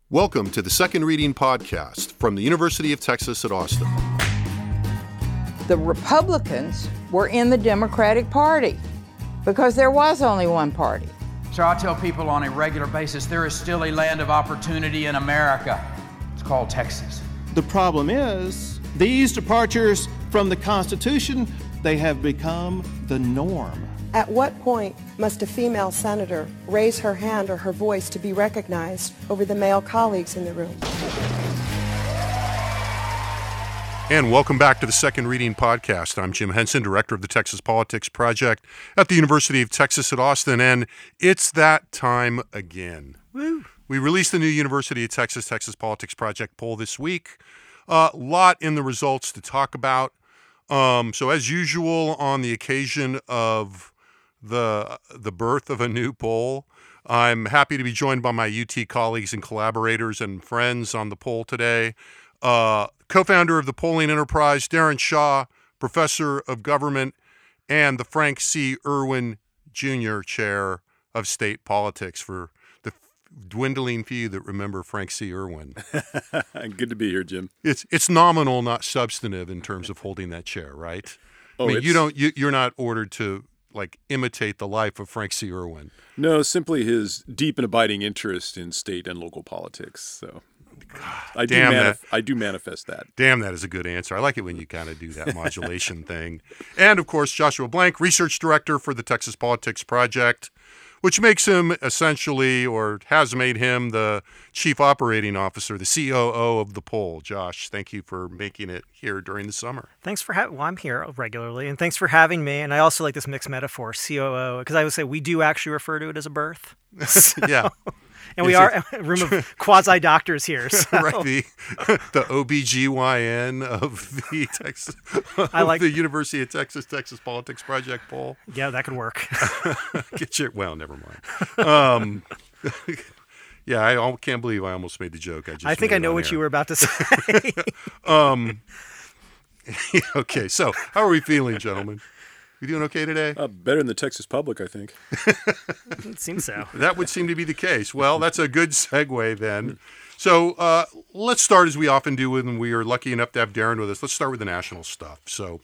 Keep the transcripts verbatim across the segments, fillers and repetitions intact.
Welcome to the Second Reading Podcast from the University of Texas at Austin. The Republicans were in the Democratic Party because there was only one party. So I tell people on a regular basis, there is still a land of opportunity in America. It's called Texas. The problem is, these departures from the Constitution, they have become the norm. At what point must a female senator raise her hand or her voice to be recognized over the male colleagues in the room? And welcome back to the Second Reading Podcast. I'm Jim Henson, director of the Texas Politics Project at the University of Texas at Austin, and it's that time again. Woo. We released the new University of Texas Texas Politics Project poll this week. A uh, lot in the results to talk about. Um, so as usual, on the occasion of the the birth of a new poll, I'm happy to be joined by my U T colleagues and collaborators and friends on the poll today. Uh, co-founder of the polling enterprise, Darren Shaw, professor of government, and the Frank C. Erwin Junior Chair of State Politics, for the dwindling few that remember Frank C. Erwin. Good to be here, Jim. It's it's nominal, not substantive, in terms of holding that chair, right? Oh, I mean, you don't you, you're not ordered to like imitate the life of Frank C. Erwin. No, simply his deep and abiding interest in state and local politics. So God, I do damn manif- that. I do manifest that. Damn, that is a good answer. I like it when you kind of do that modulation thing. And of course, Joshua Blank, research director for the Texas Politics Project, which makes him essentially, or has made him, the chief operating officer, the C O O of the poll. Josh, thank you for making it here during the summer. Thanks for having, well, I'm here regularly, and thanks for having me. And I also like this mixed metaphor, C O O, because I would say we do actually refer to it as a birth. So, yeah. And we are a room of quasi-doctors here. So. Right, the, the O B G Y N of the Texas, I like the University of Texas Texas Politics Project poll. Yeah, that could work. Get your, well, never mind. Um, yeah, I can't believe I almost made the joke. I just I think I know what air. you were about to say. um, okay, so how are we feeling, gentlemen? We doing okay today? Uh, better than the Texas public, I think. It seems so. That would seem to be the case. Well, that's a good segue then. So uh, let's start, as we often do when we are lucky enough to have Darren with us. Let's start with the national stuff. So,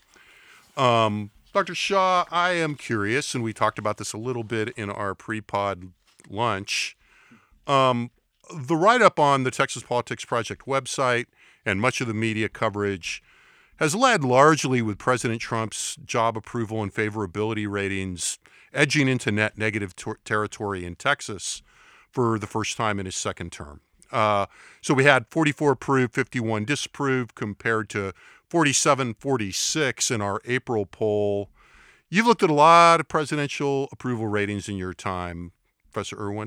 um, Doctor Shaw, I am curious, and we talked about this a little bit in our pre-pod lunch. Um, the write-up on the Texas Politics Project website and much of the media coverage has led largely with President Trump's job approval and favorability ratings edging into net negative ter- territory in Texas for the first time in his second term. Uh, so we had forty-four approved, fifty-one disapproved, compared to forty-seven forty-six in our April poll. You've looked at a lot of presidential approval ratings in your time, Professor Erwin.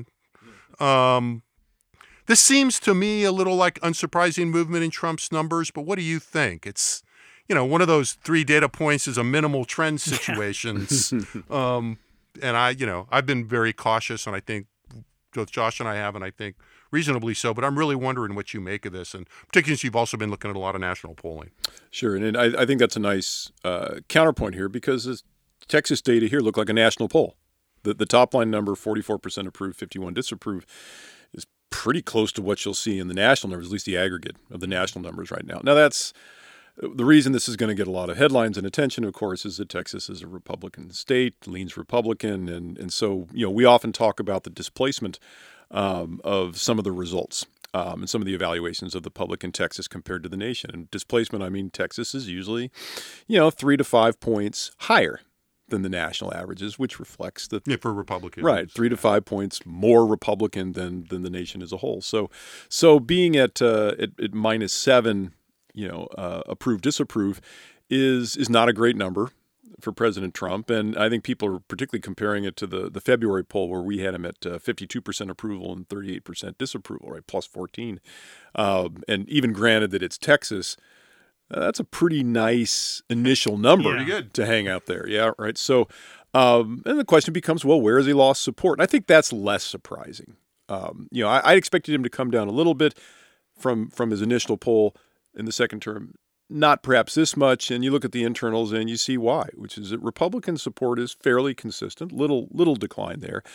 Um, this seems to me a little like unsurprising movement in Trump's numbers, but what do you think? It's You know, one of those three data points is a minimal trend situations. um, and I, you know, I've been very cautious, and I think both Josh and I have, and I think reasonably so, but I'm really wondering what you make of this, and particularly since you've also been looking at a lot of national polling. Sure, and I, I think that's a nice uh, counterpoint here, because the Texas data here look like a national poll. The, the top line number, forty-four percent approved, fifty-one disapprove, is pretty close to what you'll see in the national numbers, at least the aggregate of the national numbers right now. Now, that's the reason this is going to get a lot of headlines and attention, of course, is that Texas is a Republican state, leans Republican, and and so you know we often talk about the displacement um, of some of the results um, and some of the evaluations of the public in Texas compared to the nation. And displacement, I mean, Texas is usually, you know, three to five points higher than the national averages, which reflects that yeah, for Republicans, right, three to five points more Republican than than the nation as a whole. So, so being at uh, at, at minus seven. you know, uh, approve, disapprove is is not a great number for President Trump. And I think people are particularly comparing it to the, the February poll where we had him at uh, fifty-two percent approval and thirty-eight percent disapproval, right, plus fourteen. Um, and even granted that it's Texas, uh, that's a pretty nice initial number Yeah. good. to hang out there. Yeah, right. So, um, and the question becomes, well, where has he lost support? And I think that's less surprising. Um, you know, I, I expected him to come down a little bit from from his initial poll in the second term, not perhaps this much, and you look at the internals and you see why, which is that Republican support is fairly consistent, little little decline there.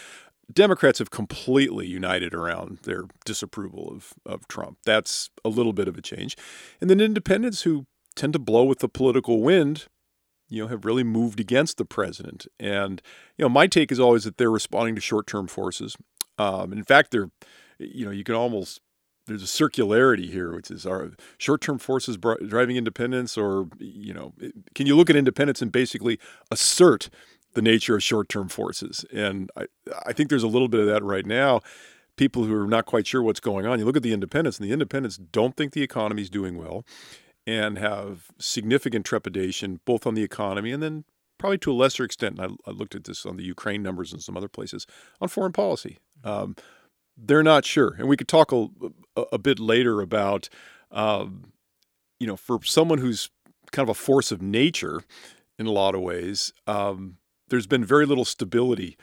Democrats have completely united around their disapproval of, of Trump. That's a little bit of a change. And then independents who tend to blow with the political wind, you know, have really moved against the president. And, you know, my take is always that they're responding to short-term forces. Um, in fact, they're, you know, you can almost, there's a circularity here, which is, are short-term forces driving independence, or, you know, can you look at independence and basically assert the nature of short-term forces? And I, I think there's a little bit of that right now. People who are not quite sure what's going on, you look at the independents, and the independents don't think the economy is doing well and have significant trepidation both on the economy and then probably to a lesser extent, and I, I looked at this on the Ukraine numbers and some other places, on foreign policy. Um, they're not sure. And we could talk a, a, a bit later about, um, you know, for someone who's kind of a force of nature in a lot of ways, um, there's been very little stability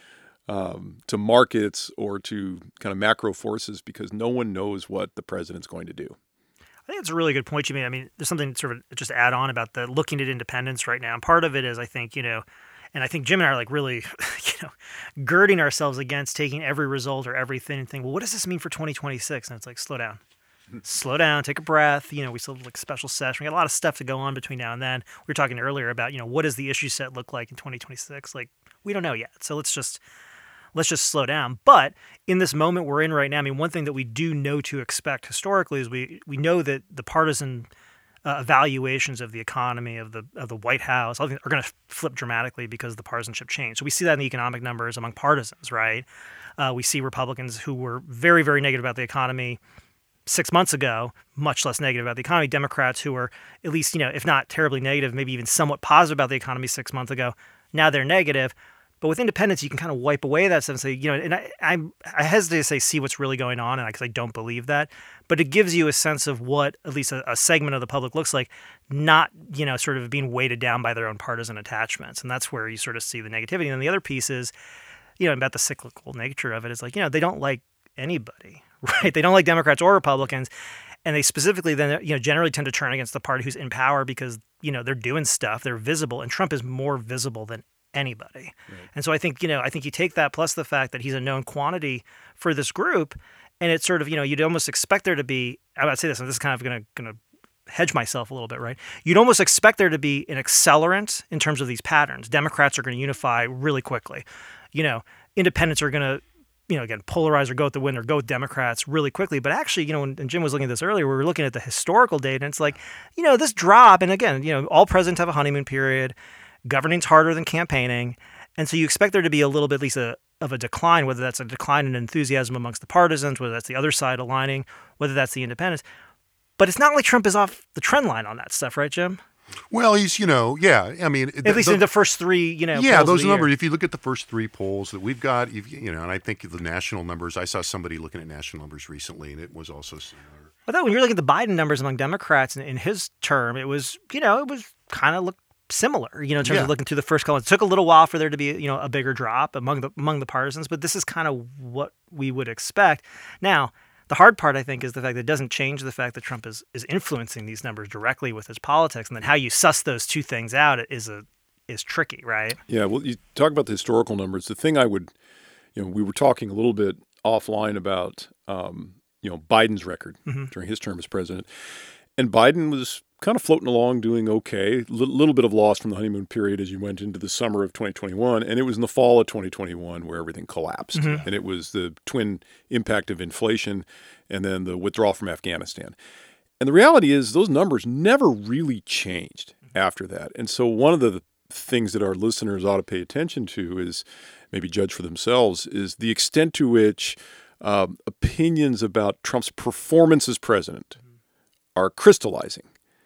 um, to markets or to kind of macro forces because no one knows what the president's going to do. I think it's a really good point you made. I mean, there's something sort of just to add on about the looking at independence right now. And part of it is, I think, you know, and I think Jim and I are like really, you know, girding ourselves against taking every result or everything and think, well, what does this mean for twenty twenty-six? And it's like, slow down. Slow down, take a breath. You know, we still have like a special session. We got a lot of stuff to go on between now and then. We were talking earlier about, you know, what does the issue set look like in twenty twenty-six? Like, we don't know yet. So let's just let's just slow down. But in this moment we're in right now, I mean, one thing that we do know to expect historically is we we know that the partisan uh, evaluations of the economy, of the of the White House, are going to flip dramatically because the partisanship changed. So we see that in the economic numbers among partisans, right? Uh, we see Republicans who were very, very negative about the economy six months ago, much less negative about the economy. Democrats who were at least, you know, if not terribly negative, maybe even somewhat positive about the economy six months ago, now they're negative. But with independence, you can kind of wipe away that stuff and say, you know, and I I, I hesitate to say see what's really going on, and because I, I don't believe that, but it gives you a sense of what at least a, a segment of the public looks like, not, you know, sort of being weighted down by their own partisan attachments. And that's where you sort of see the negativity. And then the other piece is, you know, about the cyclical nature of it is like, you know, they don't like anybody, right? They don't like Democrats or Republicans. And they specifically then, you know, generally tend to turn against the party who's in power because, you know, they're doing stuff, they're visible, and Trump is more visible than anybody. Right. And so I think, you know, I think you take that plus the fact that he's a known quantity for this group, and it's sort of, you know, you'd almost expect there to be, I would say this, and this is kind of going to going to hedge myself a little bit, right? You'd almost expect there to be an accelerant in terms of these patterns. Democrats are going to unify really quickly. You know, independents are going to, you know, again, polarize or go with the wind or go with Democrats really quickly. But actually, you know, when and Jim was looking at this earlier, we were looking at the historical data, and it's like, you know, this drop, and again, you know, all presidents have a honeymoon period. Governing's harder than campaigning. And so you expect there to be a little bit, at least a, of a decline, whether that's a decline in enthusiasm amongst the partisans, whether that's the other side aligning, whether that's the independents. But it's not like Trump is off the trend line on that stuff, right, Jim? Well, he's, you know, yeah, I mean. At the, least in the first three, you know. Yeah, those numbers, if you look at the first three polls that we've got, you know, and I think the national numbers, I saw somebody looking at national numbers recently, and it was also similar. But then when you're looking at the Biden numbers among Democrats in, in his term, it was, you know, it was kind of looked similar, you know, in terms yeah. of looking through the first column. It took a little while for there to be, you know, a bigger drop among the among the partisans, but this is kind of what we would expect. Now, the hard part, I think, is the fact that it doesn't change the fact that Trump is is influencing these numbers directly with his politics, and then how you suss those two things out is a is tricky, right? Yeah, well, you talk about the historical numbers. The thing I would, you know, we were talking a little bit offline about, um, you know, Biden's record mm-hmm. during his term as president, and Biden was kind of floating along, doing okay. A L- little bit of loss from the honeymoon period as you went into the summer of twenty twenty-one. And it was in the fall of twenty twenty-one where everything collapsed. Mm-hmm. And it was the twin impact of inflation and then the withdrawal from Afghanistan. And the reality is those numbers never really changed after that. And so one of the things that our listeners ought to pay attention to is, maybe judge for themselves, is the extent to which um, opinions about Trump's performance as president are crystallizing.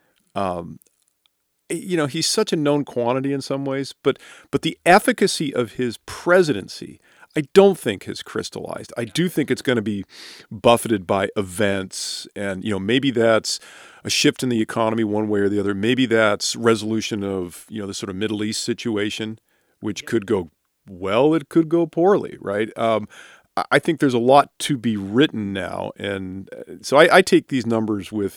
Um, you know, he's such a known quantity in some ways, but but the efficacy of his presidency, I don't think has crystallized. I do think it's going to be buffeted by events, and, you know, maybe that's a shift in the economy one way or the other. Maybe that's resolution of, you know, the sort of Middle East situation, which could go well, it could go poorly, right? Um, I think there's a lot to be written now, and so I, I take these numbers with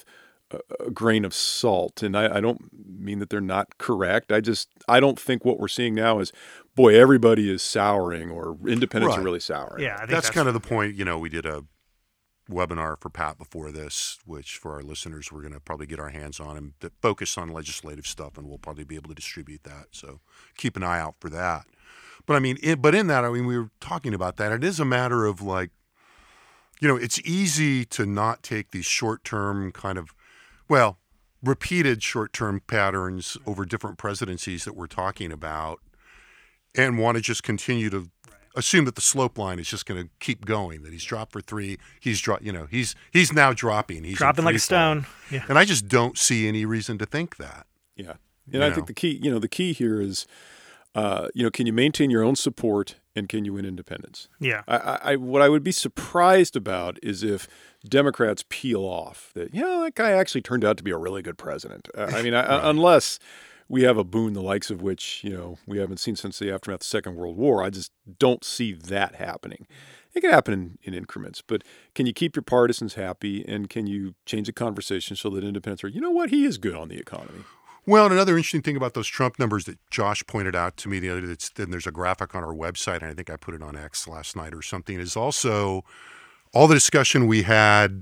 a grain of salt, and I, I don't mean that they're not correct. I just I don't think what we're seeing now is boy, everybody is souring or independents Right. are really souring. Yeah, I think that's, that's kind of the point. You know, we did a webinar for Pat before this, which for our listeners, we're going to probably get our hands on and that focus on legislative stuff, and we'll probably be able to distribute that. So keep an eye out for that. But I mean, it, but in that, I mean, we were talking about that. It is a matter of like, you know, it's easy to not take these short-term kind of, well, repeated short-term patterns over different presidencies that we're talking about and want to just continue to assume that the slope line is just going to keep going, that he's dropped for three, he's dro- you know, he's he's now dropping. He's in dropping like a free fall. stone. Yeah. And I just don't see any reason to think that. Yeah. And You I know. think the key, you know, the key here is, uh, you know, can you maintain your own support and can you win independence? Yeah. I, I, I what I would be surprised about is if Democrats peel off that, you know, that guy actually turned out to be a really good president. Uh, I mean, I, Right. unless we have a boon the likes of which, you know, we haven't seen since the aftermath of the Second World War, I just don't see that happening. It can happen in, in increments, but can you keep your partisans happy and can you change the conversation so that independents are, you know what, he is good on the economy. Well, and another interesting thing about those Trump numbers that Josh pointed out to me the other day, that's, then there's a graphic on our website, and I think I put it on X last night or something, is also all the discussion we had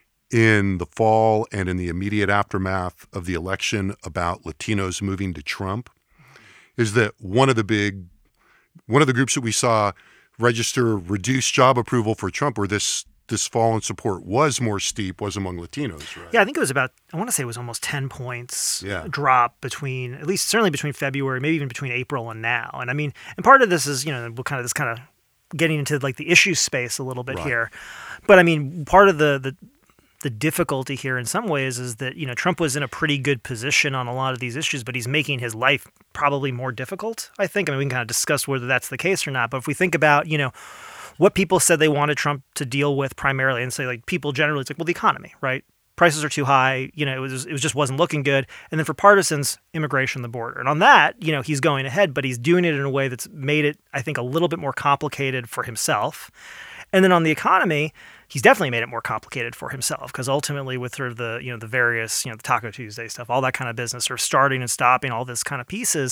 in the fall and in the immediate aftermath of the election about Latinos moving to Trump, is that one of the big, one of the groups that we saw register reduced job approval for Trump, or this this fall in support was more steep, was among Latinos, right? Yeah, I think it was about, I want to say it was almost ten points Yeah. drop between, at least certainly between February, maybe even between April and now. And I mean, and part of this is, you know, we'll kind of this kind of getting into like the issue space a little bit Right. here. But I mean, part of the, the, the difficulty here in some ways is that, you know, Trump was in a pretty good position on a lot of these issues, but he's making his life probably more difficult, I think. I mean, we can kind of discuss whether that's the case or not. But if we think about, you know, what people said they wanted Trump to deal with primarily, and say like people generally, it's like, well, the economy, right? Prices are too high. You know, it was it was just wasn't looking good. And then for partisans, immigration, the border. And on that, you know, he's going ahead, but he's doing it in a way that's made it, I think, a little bit more complicated for himself. And then on the economy, he's definitely made it more complicated for himself, because ultimately with sort of the, you know, the various, you know, the Taco Tuesday stuff, all that kind of business, or starting and stopping, all this kind of pieces,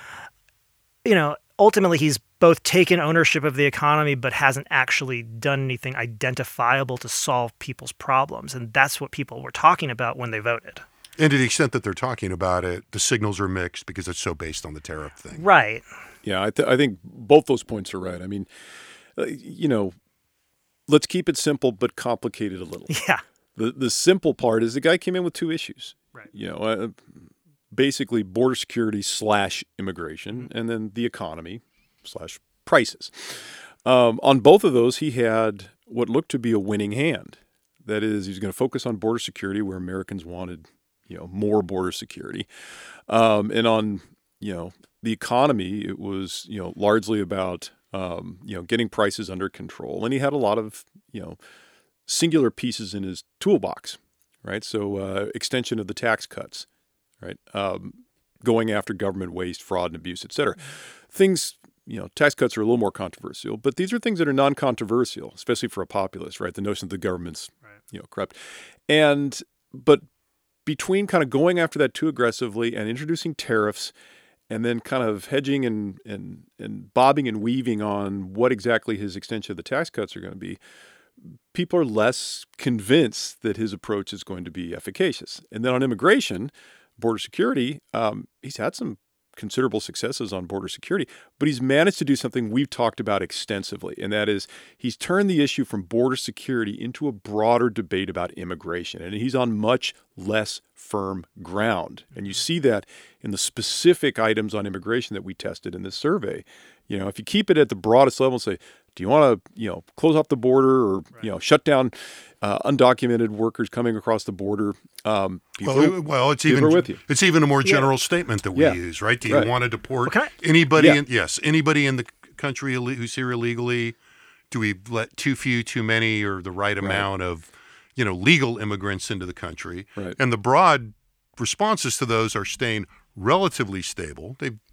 you know, ultimately he's both taken ownership of the economy but hasn't actually done anything identifiable to solve people's problems. And that's what people were talking about when they voted. And to the extent that they're talking about it, the signals are mixed because it's so based on the tariff thing. Right. Yeah, I, th- I think both those points are right. I mean, uh, you know, let's keep it simple but complicate it a little. Yeah. The the simple part is the guy came in with two issues. Right. You know, uh, basically border security slash immigration, and then the economy slash prices. Um, on both of those, he had what looked to be a winning hand. That is, he was going to focus on border security where Americans wanted, you know, more border security. Um, and on, you know, the economy, it was, you know, largely about, um, you know, getting prices under control. And he had a lot of, you know, singular pieces in his toolbox, right? So uh, extension of the tax cuts, right? Um, going after government waste, fraud, and abuse, et cetera. Things, you know, tax cuts are a little more controversial, but these are things that are non-controversial, especially for a populist, right? The notion that the government's, right. you know, corrupt. And, but between kind of going after that too aggressively and introducing tariffs and then kind of hedging and, and, and bobbing and weaving on what exactly his extension of the tax cuts are going to be, people are less convinced that his approach is going to be efficacious. And then on immigration, border security, um, he's had some considerable successes on border security, but he's managed to do something we've talked about extensively, and that is he's turned the issue from border security into a broader debate about immigration, and he's on much less firm ground. And you see that in the specific items on immigration that we tested in this survey. You know, if you keep it at the broadest level and say, do you want to, you know, close off the border or, right. you know, shut down uh, undocumented workers coming across the border? Um, people, well, well, it's even with you. It's even a more general yeah. statement that we yeah. use, right? Do you right. want to deport well, I, anybody? Yeah. In, yes, anybody in the country who's here illegally. Do we let too few, too many, or the right, right. amount of, you know, legal immigrants into the country? Right. And the broad responses to those are staying relatively stable. They've yeah.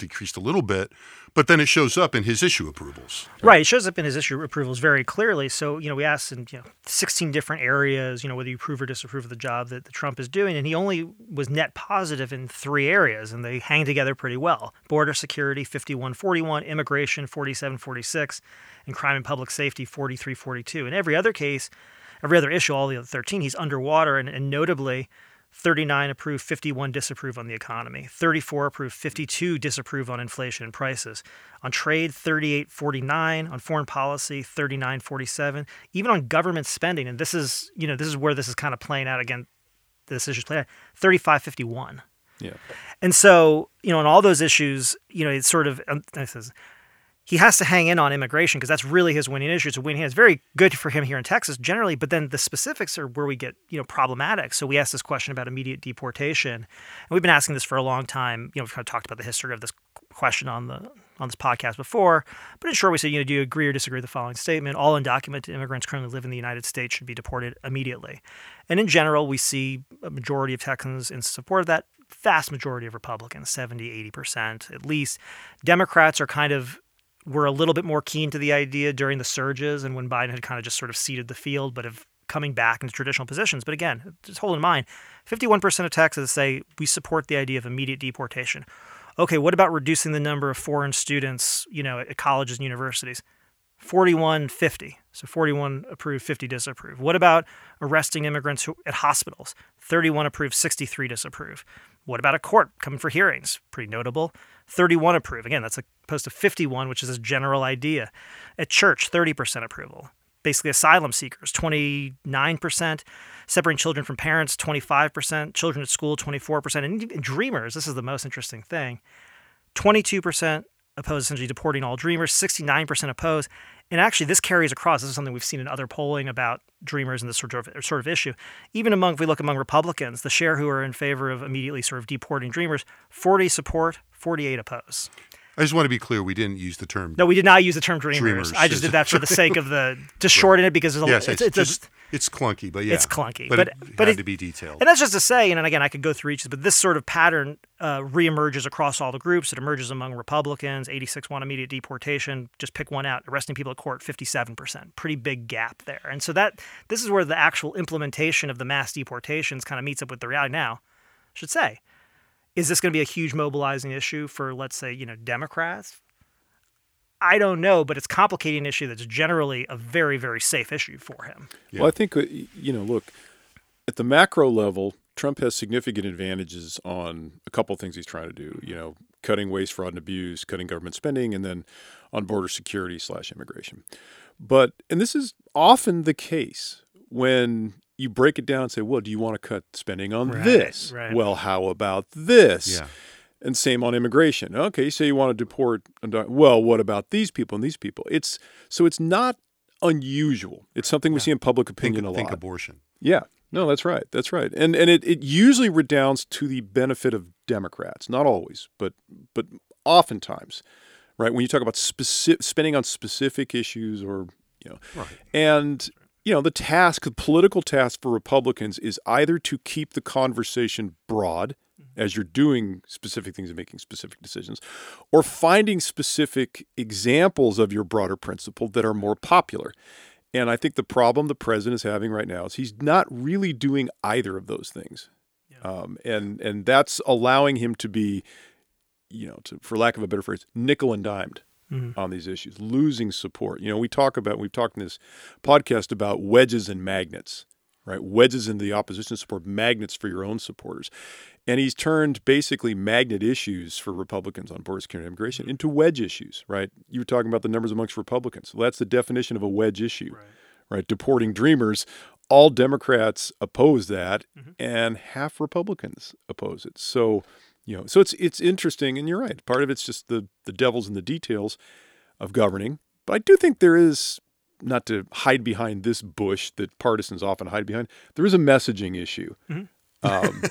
decreased a little bit, but then it shows up in his issue approvals. Right. It shows up in his issue approvals very clearly. So, you know, we asked in, you know, sixteen different areas, you know, whether you approve or disapprove of the job that, that Trump is doing. And he only was net positive in three areas, and they hang together pretty well. Border security, fifty-one forty-one, immigration, forty-seven forty-six, and crime and public safety, forty-three forty-two. In every other case, every other issue, all the other thirteen, he's underwater, and, and notably, thirty-nine approve, fifty-one disapprove on the economy. thirty-four approve, fifty-two disapprove on inflation and prices. On trade, thirty-eight forty-nine. On foreign policy, thirty-nine forty-seven. Even on government spending, and this is, you know, this is where this is kind of playing out again, this issue's playing out, thirty-five fifty-one. Yeah. And so, you know, on all those issues, you know, it's sort of, um, this is, he has to hang in on immigration because that's really his winning issue. It's a winning. It's very good for him here in Texas generally, but then the specifics are where we get, you know, problematic. So we asked this question about immediate deportation, and we've been asking this for a long time. You know, we've kind of talked about the history of this question on the on this podcast before, but in short, we said, you know, do you agree or disagree with the following statement? All undocumented immigrants currently living in the United States should be deported immediately. And in general, we see a majority of Texans in support of that. Vast majority of Republicans, seventy, eighty percent at least. Democrats are kind of were a little bit more keen to the idea during the surges and when Biden had kind of just sort of ceded the field, but have coming back into traditional positions. But again, just hold in mind, fifty-one percent of Texans say we support the idea of immediate deportation. Okay, what about reducing the number of foreign students, you know, at colleges and universities? forty-one fifty. So forty-one approve, fifty disapprove. What about arresting immigrants who, at hospitals? thirty-one approve, sixty-three disapprove. What about a court coming for hearings? Pretty notable. thirty-one approve. Again, that's opposed to fifty-one, which is a general idea. At church, thirty percent approval. Basically, asylum seekers, twenty-nine percent. Separating children from parents, twenty-five percent. Children at school, twenty-four percent. And dreamers, this is the most interesting thing, twenty-two percent oppose essentially deporting all dreamers, sixty-nine percent oppose. And actually, this carries across. This is something we've seen in other polling about dreamers and this sort of sort of issue. Even among, if we look among Republicans, the share who are in favor of immediately sort of deporting dreamers, forty support, forty-eight oppose. I just want to be clear, we didn't use the term. No, we did not use the term dreamers. Dreamers. I just did that for the sake of the, to shorten it because there's a, Yes, it's, it's, it's, just, it's clunky, but yeah. It's clunky. But, But- it but had it- to be detailed. And that's just to say, and again, I could go through each, but this sort of pattern uh, reemerges across all the groups. It emerges among Republicans. eighty-six want immediate deportation. Just pick one out. Arresting people at court, fifty-seven percent. Pretty big gap there. And so that this is where the actual implementation of the mass deportations kind of meets up with the reality. Now, I should say, is this going to be a huge mobilizing issue for, let's say, you know, Democrats? I don't know, but it's complicating issue that's generally a very, very safe issue for him. Well, I think, uh, you know, look, at the macro level, Trump has significant advantages on a couple of things he's trying to do, you know, cutting waste, fraud, and abuse, cutting government spending, and then on border security slash immigration. But, and this is often the case when you break it down and say, well, do you want to cut spending on Right, this? right. Well, how about this? Yeah. And same on immigration. Okay, so you want to deport. Well, what about these people and these people? It's so it's not unusual. It's something we see in public opinion think, a think lot. abortion. Yeah, no, that's right. That's right. And and it, it usually redounds to the benefit of Democrats. Not always, but but oftentimes, right? When you talk about specific spending on specific issues, or you know, Right. and you know, the task, the political task for Republicans is either to keep the conversation broad as you're doing specific things and making specific decisions, or finding specific examples of your broader principle that are more popular. And I think the problem the president is having right now is he's not really doing either of those things. Yeah. Um, and and that's allowing him to be, you know, to, for lack of a better phrase, nickel and dimed mm-hmm. on these issues, losing support. You know, we talk about, we've talked in this podcast about wedges and magnets, right? Wedges in the opposition support, magnets for your own supporters. And he's turned basically magnet issues for Republicans on border security and immigration into wedge issues, right? You were talking about the numbers amongst Republicans. Well, that's the definition of a wedge issue, right? right? Deporting dreamers. All Democrats oppose that, mm-hmm. and half Republicans oppose it. So, you know, so it's it's interesting, and you're right. Part of it's just the the devil's in the details of governing. But I do think there is, not to hide behind this bush that partisans often hide behind, there is a messaging issue. Mm-hmm. um,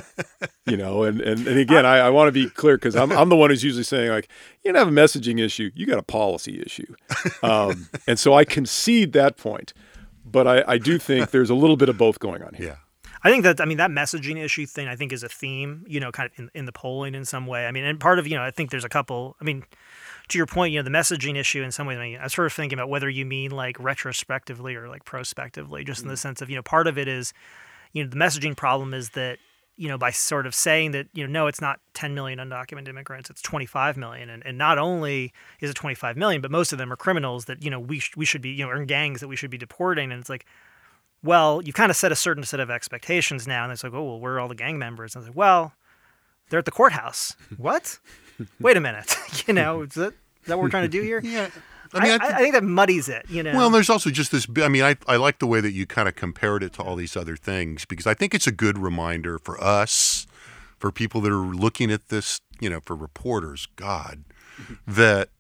you know, and, and, and again, I, I want to be clear because I'm I'm the one who's usually saying, like, you don't have a messaging issue, you got a policy issue. Um, and so I concede that point, but I, I do think there's a little bit of both going on here. Yeah. I think that, I mean, that messaging issue thing, I think is a theme, you know, kind of in, in the polling in some way. I mean, and part of, you know, I think there's a couple, I mean, to your point, you know, the messaging issue in some ways, I mean, I was sort of thinking about whether you mean like retrospectively or like prospectively, just mm-hmm. in the sense of, you know, part of it is, you know, the messaging problem is that, you know, by sort of saying that, you know, no, it's not ten million undocumented immigrants, it's twenty-five million. And, and not only is it twenty-five million, but most of them are criminals that, you know, we, sh- we should be, you know, are in gangs that we should be deporting. And it's like, well, you kind of set a certain set of expectations now. And it's like, oh, well, where are all the gang members? And it's like, well, they're at the courthouse. What? Wait a minute. you know, is that, is that what we're trying to do here? Yeah. I mean, I, th- I think that muddies it, you know. Well, there's also just this, I mean, I, I like the way that you kind of compared it to all these other things, because I think it's a good reminder for us, for people that are looking at this, you know, for reporters, God, that,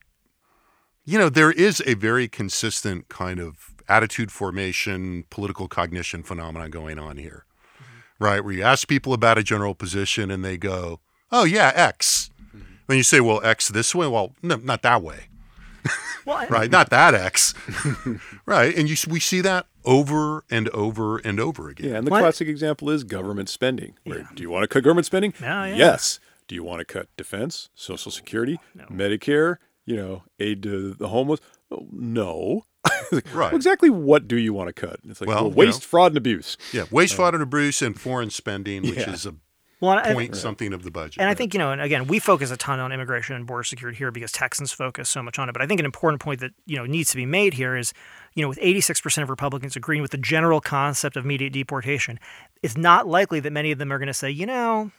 you know, there is a very consistent kind of attitude formation, political cognition phenomenon going on here, mm-hmm. right? Where you ask people about a general position and they go, oh, yeah, X. Mm-hmm. Then you say, well, X this way? Well, no, not that way. Well, I, right, not that X, right? And you we see that over and over and over again. Yeah, and the what? classic example is government spending. Where, yeah. Do you want to cut government spending? Oh, yeah. Yes. Do you want to cut defense, Social Security, no. Medicare, you know, aid to the homeless? Oh, no. Right. Well, exactly what do you want to cut? It's like well, well, waste, you know, fraud, and abuse. Yeah, waste, uh, fraud, and abuse, and foreign spending, which yeah. is a well, point I, something of the budget. And right? I think, you know, and again, we focus a ton on immigration and border security here because Texans focus so much on it. But I think an important point that, you know, needs to be made here is, you know, with eighty-six percent of Republicans agreeing with the general concept of immediate deportation, it's not likely that many of them are going to say, you know,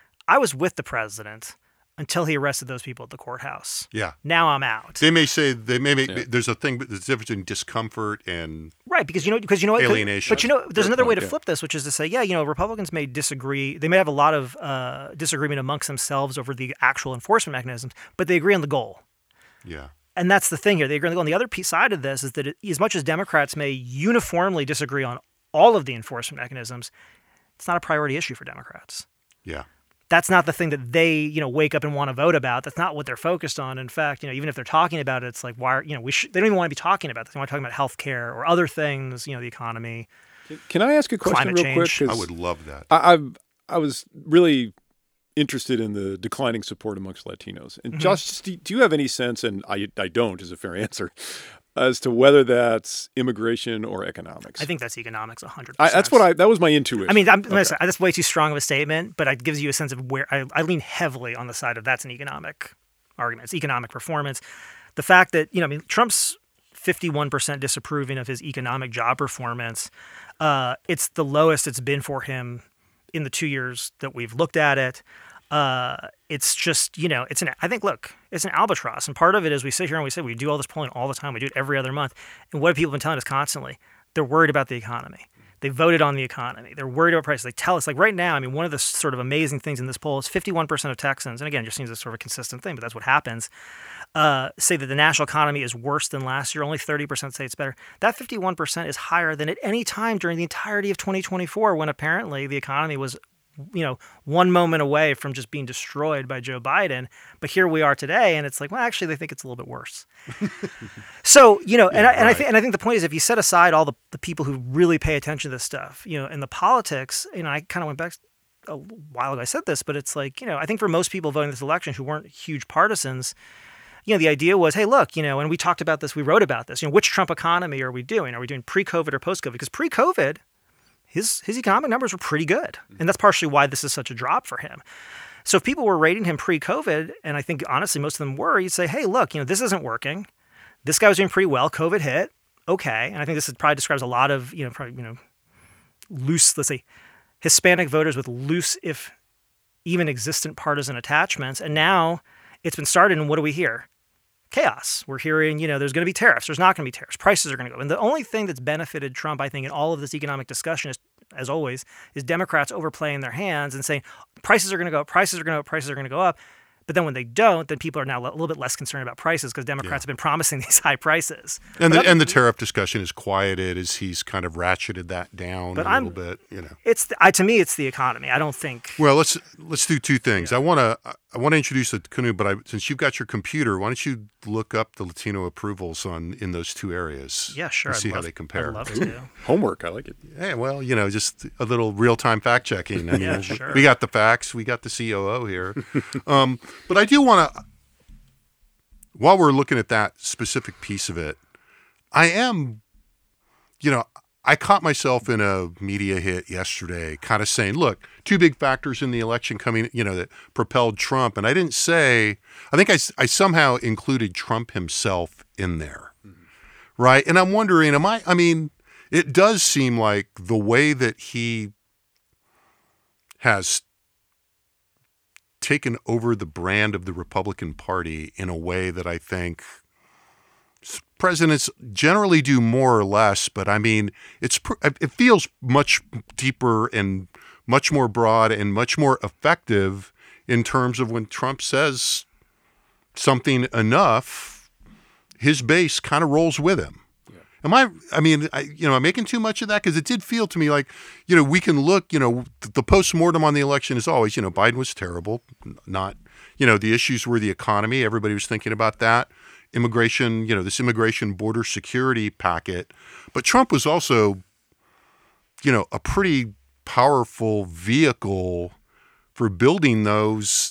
I was with the president until he arrested those people at the courthouse. Yeah. Now I'm out. They may say, they may make, Yeah. there's a thing, but there's a difference between discomfort and Right, because you know, because you know what, alienation. But you know, there's Fair another way point, to yeah. flip this, which is to say, yeah, you know, Republicans may disagree. They may have a lot of uh, disagreement amongst themselves over the actual enforcement mechanisms, but they agree on the goal. Yeah. And that's the thing here. They agree on the goal. And the other piece side of this is that it, as much as Democrats may uniformly disagree on all of the enforcement mechanisms, it's not a priority issue for Democrats. Yeah. That's not the thing that they, you know, wake up and want to vote about. That's not what they're focused on. In fact, you know, even if they're talking about it, it's like, why, are, you know, we should, they don't even want to be talking about this. They want to talk about healthcare or other things, you know, the economy. Can I ask a question Climate real quick? change. 'Cause I would love that. I, I've I was really interested in the declining support amongst Latinos. And Mm-hmm. Josh, do, do you have any sense, and I I don't is a fair answer, as to whether that's immigration or economics? I think that's economics, one hundred I, percent. that's what I, that was my intuition. I mean, I'm, Okay. listen, that's way too strong of a statement, but it gives you a sense of where I, I lean heavily on the side of that's an economic argument. It's economic performance. The fact that, you know, I mean, Trump's fifty-one percent disapproving of his economic job performance. Uh, it's the lowest it's been for him in the two years that we've looked at it. Uh, it's just, you know, it's an, I think, look, it's an albatross. And part of it is we sit here and we say, we do all this polling all the time. We do it every other month. And what have people been telling us constantly? They're worried about the economy. They voted on the economy. They're worried about prices. They tell us, like right now, I mean, one of the sort of amazing things in this poll is fifty-one percent of Texans, and again, it just seems a sort of a consistent thing, but that's what happens, uh, say that the national economy is worse than last year. Only thirty percent say it's better. That fifty-one percent is higher than at any time during the entirety of twenty twenty-four, when apparently the economy was, you know, one moment away from just being destroyed by Joe Biden. But here we are today, and it's like, well, actually, they think it's a little bit worse. So, you know, Yeah, and, I, and I right. think and I think the point is, if you set aside all the, the people who really pay attention to this stuff, you know, and the politics, you know, I kind of went back a while ago, I said this, but it's like, you know, I think for most people voting this election who weren't huge partisans, you know, the idea was, hey, look, you know, and we talked about this, we wrote about this, you know, which Trump economy are we doing? Are we doing pre-COVID or post-COVID? Because pre-COVID, his his economic numbers were pretty good. And that's partially why this is such a drop for him. So if people were rating him pre-COVID, and I think honestly most of them were, you'd say, hey, look, you know, this isn't working. This guy was doing pretty well. COVID hit. Okay. And I think this is, probably describes a lot of, you know, probably, you know, loose, let's say, Hispanic voters with loose, if even existent partisan attachments. And now it's been started, and what do we hear? Chaos. We're hearing, you know, there's going to be tariffs. There's not going to be tariffs. Prices are going to go. And the only thing that's benefited Trump, I think, in all of this economic discussion is, as always, is Democrats overplaying their hands and saying prices are going to go up, prices are going to go up, prices are going to go up. But then when they don't, then people are now a little bit less concerned about prices because Democrats Yeah. have been promising these high prices. And But the, other- and the tariff discussion is quieted as he's kind of ratcheted that down But a I'm- little bit, you know. It's the, I, to me, it's the economy. I don't think. Well, let's let's do two things. I want to I want to introduce the canoe, but I, since you've got your computer, why don't you look up the Latino approvals on in those two areas? Yeah, sure. And I'd see love, how they compare. I'd love to. Homework, I like it. Yeah, well, you know, just a little real-time fact-checking. I mean, Yeah, sure. we got the facts. We got the C O O here. um, but I do want to, while we're looking at that specific piece of it, I am, you know, I caught myself in a media hit yesterday kind of saying, look, two big factors in the election coming, you know, that propelled Trump. And I didn't say, I think I, I somehow included Trump himself in there. Mm-hmm. Right. And I'm wondering, am I, I mean, it does seem like the way that he has taken over the brand of the Republican Party in a way that I think presidents generally do more or less, but I mean, it's it feels much deeper and much more broad and much more effective in terms of when Trump says something enough, his base kind of rolls with him. Yeah. Am I, I mean, I, you know, I'm making too much of that? Because it did feel to me like, you know, we can look, you know, the post-mortem on the election is always, you know, Biden was terrible, not, you know, the issues were the economy. Everybody was thinking about that. Immigration, you know, this immigration border security packet. But Trump was also, you know, a pretty powerful vehicle for building those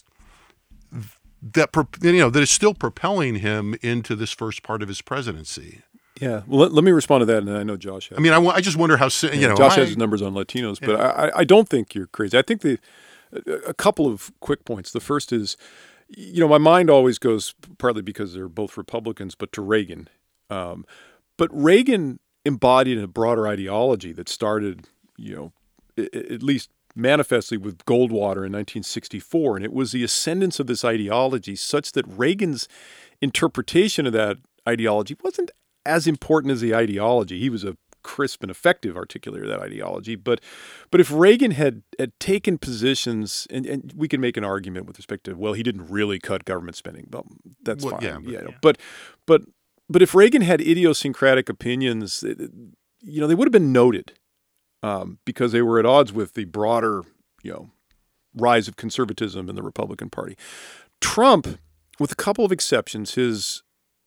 that, you know, that is still propelling him into this first part of his presidency. Yeah. Well, let, let me respond to that. And I know Josh has. I mean, I, I just wonder how, you yeah, know. Josh I, has his numbers on Latinos, yeah. but I, I don't think you're crazy. I think the a couple of quick points. The first is, you know, my mind always goes, partly because they're both Republicans, but to Reagan. Um, but Reagan embodied a broader ideology that started, you know, I- at least manifestly with Goldwater in nineteen sixty-four. And it was the ascendance of this ideology such that Reagan's interpretation of that ideology wasn't as important as the ideology. He was a crisp and effective articulator of that ideology. But but if Reagan had, had taken positions, and, and we can make an argument with respect to, well, he didn't really cut government spending. Well, that's well, fine. Yeah, but, yeah, yeah. But, but, but if Reagan had idiosyncratic opinions, you know, they would have been noted um, because they were at odds with the broader, you know, rise of conservatism in the Republican Party. Trump, with a couple of exceptions, his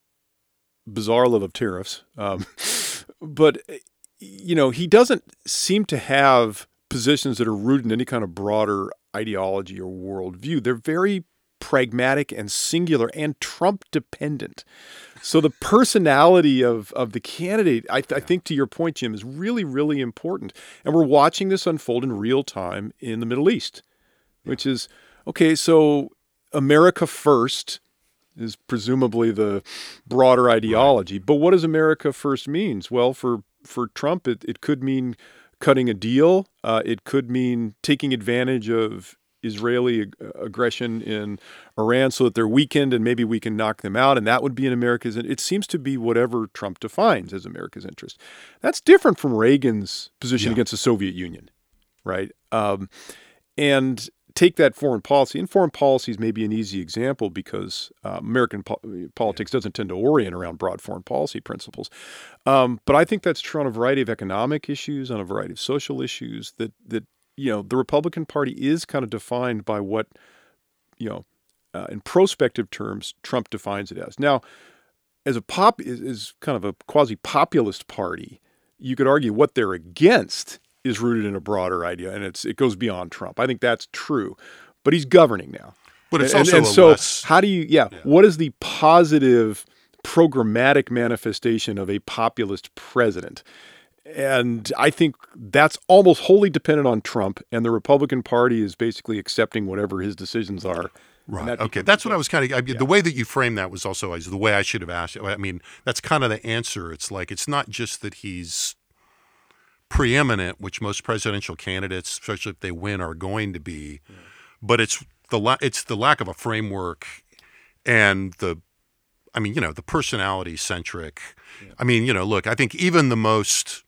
bizarre love of tariffs, um, but, you know, he doesn't seem to have positions that are rooted in any kind of broader ideology or worldview. They're very pragmatic and singular and Trump dependent. So the personality of, of the candidate, I, th- I think to your point, Jim, is really, really important. And we're watching this unfold in real time in the Middle East, which is, okay, so America first is presumably the broader ideology. Right. But what does America first means? Well, for, for Trump, it, it could mean cutting a deal. Uh, it could mean taking advantage of Israeli ag- aggression in Iran so that they're weakened and maybe we can knock them out. And that would be in America's, it seems to be whatever Trump defines as America's interest. That's different from Reagan's position yeah. against the Soviet Union, right? Um, and take that foreign policy, and foreign policy is maybe an easy example because uh, American po- politics doesn't tend to orient around broad foreign policy principles. Um, but I think that's true on a variety of economic issues, on a variety of social issues, that, that you know, the Republican Party is kind of defined by what, you know, uh, in prospective terms, Trump defines it as. Now, as a pop, is, is kind of a quasi-populist party, you could argue what they're against is rooted in a broader idea, and it's it goes beyond Trump. I think that's true, but he's governing now. But it's and, also and, and a so less, how do you? Yeah, yeah, what is the positive programmatic manifestation of a populist president? And I think that's almost wholly dependent on Trump, and the Republican Party is basically accepting whatever his decisions are. Right. That okay. That's what I was kind of, I mean, yeah. the way that you framed that was also the way I should have asked. I mean, that's kind of the answer. It's like, it's not just that he's preeminent, which most presidential candidates, especially if they win, are going to be, yeah. but it's the la- it's the lack of a framework and the, I mean, you know, the personality centric. Yeah. I mean, you know, look, I think even the most,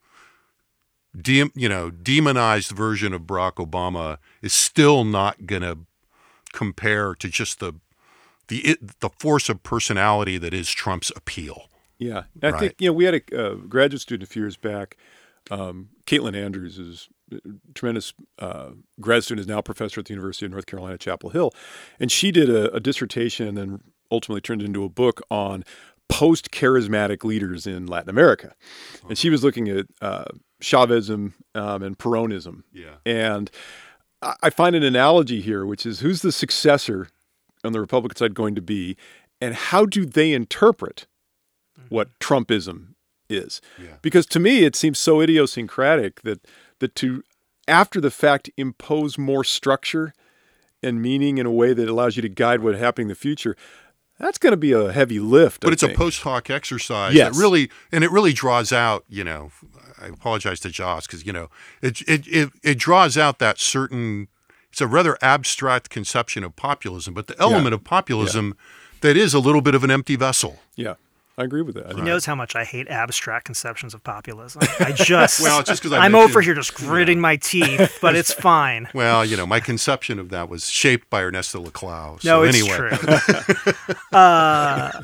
de- you know, demonized version of Barack Obama is still not going to compare to just the the it, the force of personality that is Trump's appeal. Yeah, I right? think you know we had a uh, graduate student a few years back. Um, Caitlin Andrews is tremendous uh, grad student, is now a professor at the University of North Carolina, Chapel Hill. And she did a, a dissertation and then ultimately turned it into a book on post-charismatic leaders in Latin America. And she was looking at uh, Chavism um, and Peronism. Yeah. And I, I find an analogy here, which is who's the successor on the Republican side going to be, and how do they interpret what Trumpism is? Yeah. Because to me, it seems so idiosyncratic that that to, after the fact, impose more structure and meaning in a way that allows you to guide what's happening in the future. That's going to be a heavy lift. But I it's think. a post hoc exercise. Yes. That really, and it really draws out, you know, I apologize to Joss because, you know, it, it, it, it draws out that certain, it's a rather abstract conception of populism, but the element Yeah. of populism that is a little bit of an empty vessel. Yeah, I agree with that. I He think- knows how much I hate abstract conceptions of populism. I just, Well, it's just 'cause I I'm mentioned- over here just gritting my teeth, but it's fine. Well, you know, my conception of that was shaped by Ernesto Laclau. So No, it's anyway. true. uh,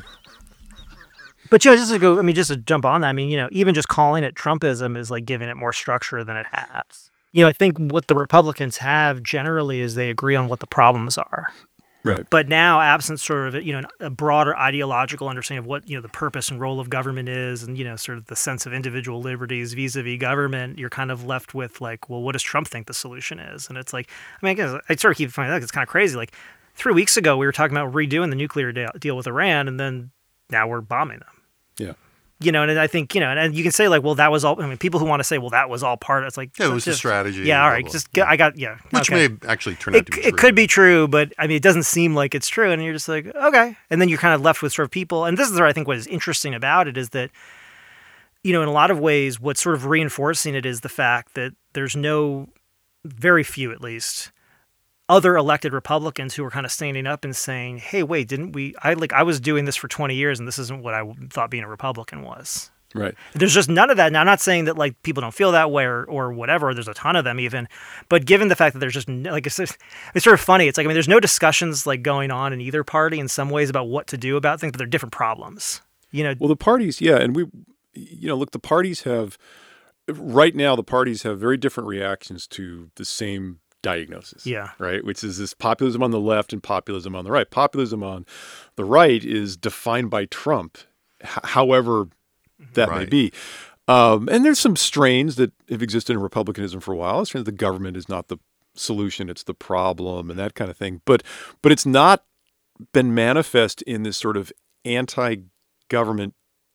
but you know, just to go, I mean, just to jump on that, I mean, you know, even just calling it Trumpism is like giving it more structure than it has. You know, I think what the Republicans have generally is they agree on what the problems are. Right. But now, absent sort of, you know, a broader ideological understanding of what, you know, the purpose and role of government is, and, you know, sort of the sense of individual liberties vis-a-vis government, you're kind of left with like, well, what does Trump think the solution is? And it's like, I mean, I guess I sort of keep finding that it's kind of crazy. Like three weeks ago, we were talking about redoing the nuclear deal, deal with Iran, and then now we're bombing them. Yeah. You know, and I think, you know, and you can say like, well, that was all, I mean, people who want to say, well, that was all part of it's like, Yeah, it was just, a strategy. Yeah, all blah, right, blah, just, blah. I got, yeah. Which okay. may actually turn out It, to be it true. could be true, but I mean, it doesn't seem like it's true. And you're just like, okay. And then you're kind of left with sort of people. And this is where I think what is interesting about it is that, you know, in a lot of ways, what's sort of reinforcing it is the fact that there's no, very few at least, other elected Republicans who are kind of standing up and saying, hey, wait, didn't we, I like, I was doing this for twenty years and this isn't what I thought being a Republican was. Right. There's just none of that. Now, I'm not saying that like people don't feel that way or, or whatever. There's a ton of them even, but given the fact that there's just n- like it's, just, it's sort of funny. It's like I mean, there's no discussions like going on in either party in some ways about what to do about things, but they're different problems. You know. Well, the parties, yeah, and we, you know, look, the parties have right now. The parties have very different reactions to the same diagnosis. Yeah. Right. Which is this populism on the left and populism on the right. Populism on the right is defined by Trump, h- however that may Right. be. Um, and there's some strains that have existed in Republicanism for a while. Strains the government is not the solution, it's the problem and that kind of thing. But but it's not been manifest in this sort of anti-government.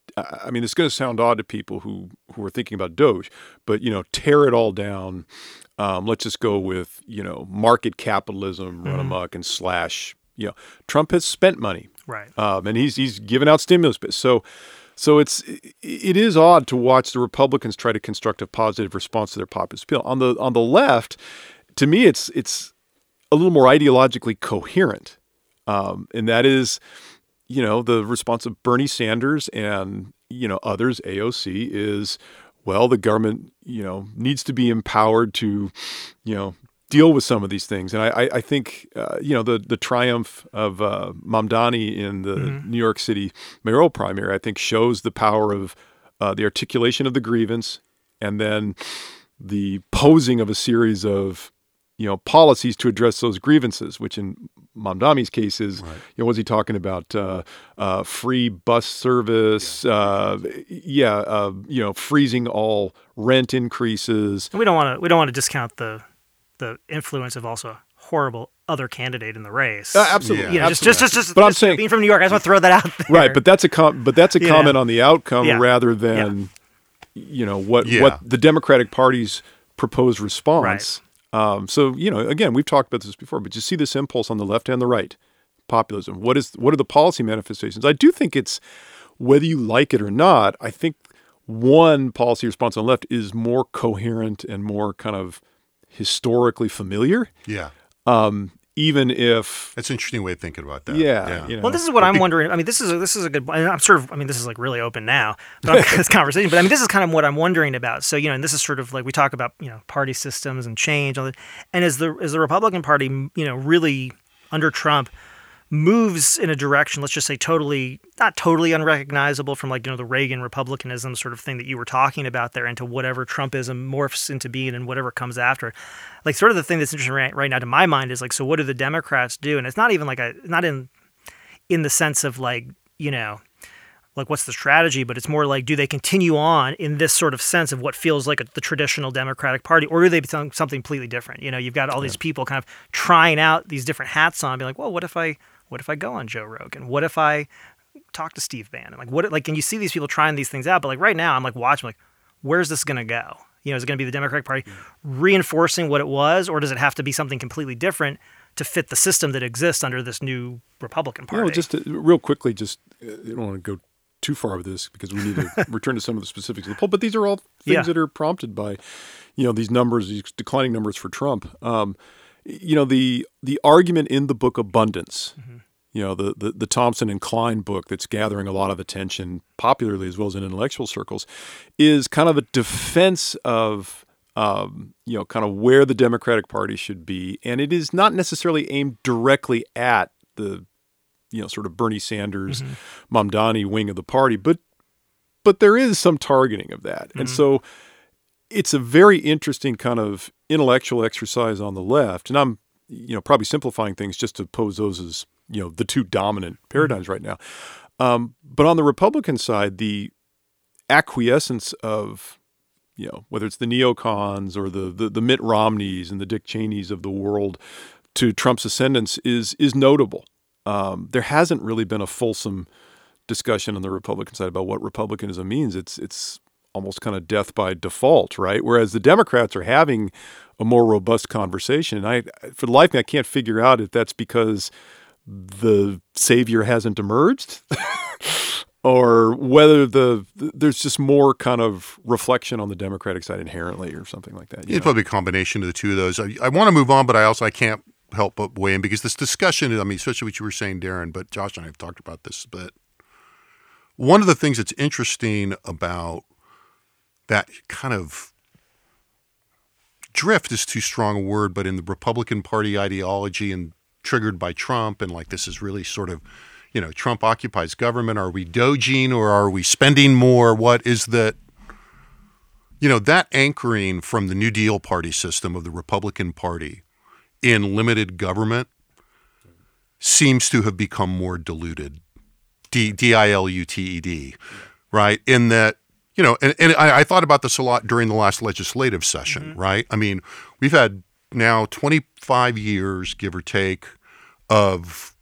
I mean, it's going to sound odd to people who, who are thinking about Doge, but, you know, tear it all down. Um, let's just go with, you know, market capitalism, run amok and slash, you know, Trump has spent money. Right. Um, and he's he's given out stimulus. So so it's it is odd to watch the Republicans try to construct a positive response to their populist appeal. On the on the left, to me, it's it's a little more ideologically coherent, um, and that is, you know, the response of Bernie Sanders and you know others. A O C is, well, the government you know needs to be empowered to, you know. deal with some of these things. And I, I think, uh, you know, the the triumph of uh, Mamdani in the Mm-hmm. New York City mayoral primary, I think, shows the power of uh, the articulation of the grievance and then the posing of a series of, you know, policies to address those grievances, which in Mamdani's case is, Right. you know, was he talking about uh, uh, free bus service? Yeah, uh, yeah uh, you know, freezing all rent increases. And we don't want to we don't want to discount the the influence of also a horrible other candidate in the race. Uh, absolutely. Yeah. You know, just, just, just, just, But I'm just saying- being from New York, I just want to throw that out there. Right, but that's a com- but that's a You comment know. on the outcome Yeah. rather than you know what Yeah. what the Democratic Party's proposed response. Um, so you know, again, we've talked about this before, but you see this impulse on the left and the right, populism. What is what are the policy manifestations? I do think it's whether you like it or not. I think one policy response on the left is more coherent and more kind of historically familiar, Yeah. um, even if That's an interesting way of thinking about that. yeah, you know, Well, this is what I'm wondering. I mean, this is a, this is a good. and I'm sort of. I mean, this is like really open now, but I'm, this conversation. But I mean, this is kind of what I'm wondering about. So you know, and this is sort of like we talk about you know party systems and change, all that. And is the is the Republican Party you know really under Trump moves in a direction, let's just say totally, not totally unrecognizable from like, you know, the Reagan Republicanism sort of thing that you were talking about there into whatever Trumpism morphs into being and whatever comes after. Like sort of the thing that's interesting right, right now to my mind is like, so what do the Democrats do? And it's not even like a, not in, in the sense of like, you know, like what's the strategy, but it's more like, do they continue on in this sort of sense of what feels like a, the traditional Democratic Party, or do they become something completely different? You know, you've got all these people kind of trying out these different hats on, and be like, well, what if I, what if I go on Joe Rogan? What if I talk to Steve Bannon? Like, what, like, and you see these people trying these things out, but like right now, I'm like watching, like, where's this going to go? You know, is it going to be the Democratic Party reinforcing what it was, or does it have to be something completely different to fit the system that exists under this new Republican Party? You know, just to, real quickly, just uh, I don't want to go too far with this because we need to return to some of the specifics of the poll, but these are all things Yeah. that are prompted by, you know, these numbers, these declining numbers for Trump. Um, you know, the the argument in the book Abundance, mm-hmm. you know, the, the the Thompson and Klein book that's gathering a lot of attention popularly as well as in intellectual circles, is kind of a defense of um, you know, kind of where the Democratic Party should be, and it is not necessarily aimed directly at the you know, sort of Bernie Sanders, mm-hmm. Mamdani wing of the party, but but there is some targeting of that. Mm-hmm. And so it's a very interesting kind of intellectual exercise on the left. And I'm, you know, probably simplifying things just to pose those as, you know, the two dominant paradigms mm-hmm. right now. Um, but on the Republican side, the acquiescence of, you know, whether it's the neocons or the, the, the Mitt Romneys and the Dick Cheneys of the world to Trump's ascendance is is notable. Um, there hasn't really been a fulsome discussion on the Republican side about what republicanism means. It's it's almost kind of death by default, right? Whereas the Democrats are having a more robust conversation. And I, for the life of me, I can't figure out if that's because the savior hasn't emerged or whether the there's just more kind of reflection on the Democratic side inherently or something like that. It's know? probably a combination of the two of those. I, I want to move on, but I also I can't help but weigh in because this discussion, I mean, especially what you were saying, Darren, but Josh and I have talked about this a bit. One of the things that's interesting about that kind of drift is too strong a word, but in the Republican Party ideology and triggered by Trump and like this is really sort of, you know, Trump occupies government. Are we doging or are we spending more? What is that? You know, that anchoring from the New Deal party system of the Republican Party in limited government seems to have become more diluted, D, D I L U T E D, right? In that, you know, and, and I, I thought about this a lot during the last legislative session, mm-hmm. right? I mean, we've had now twenty-five years, give or take, of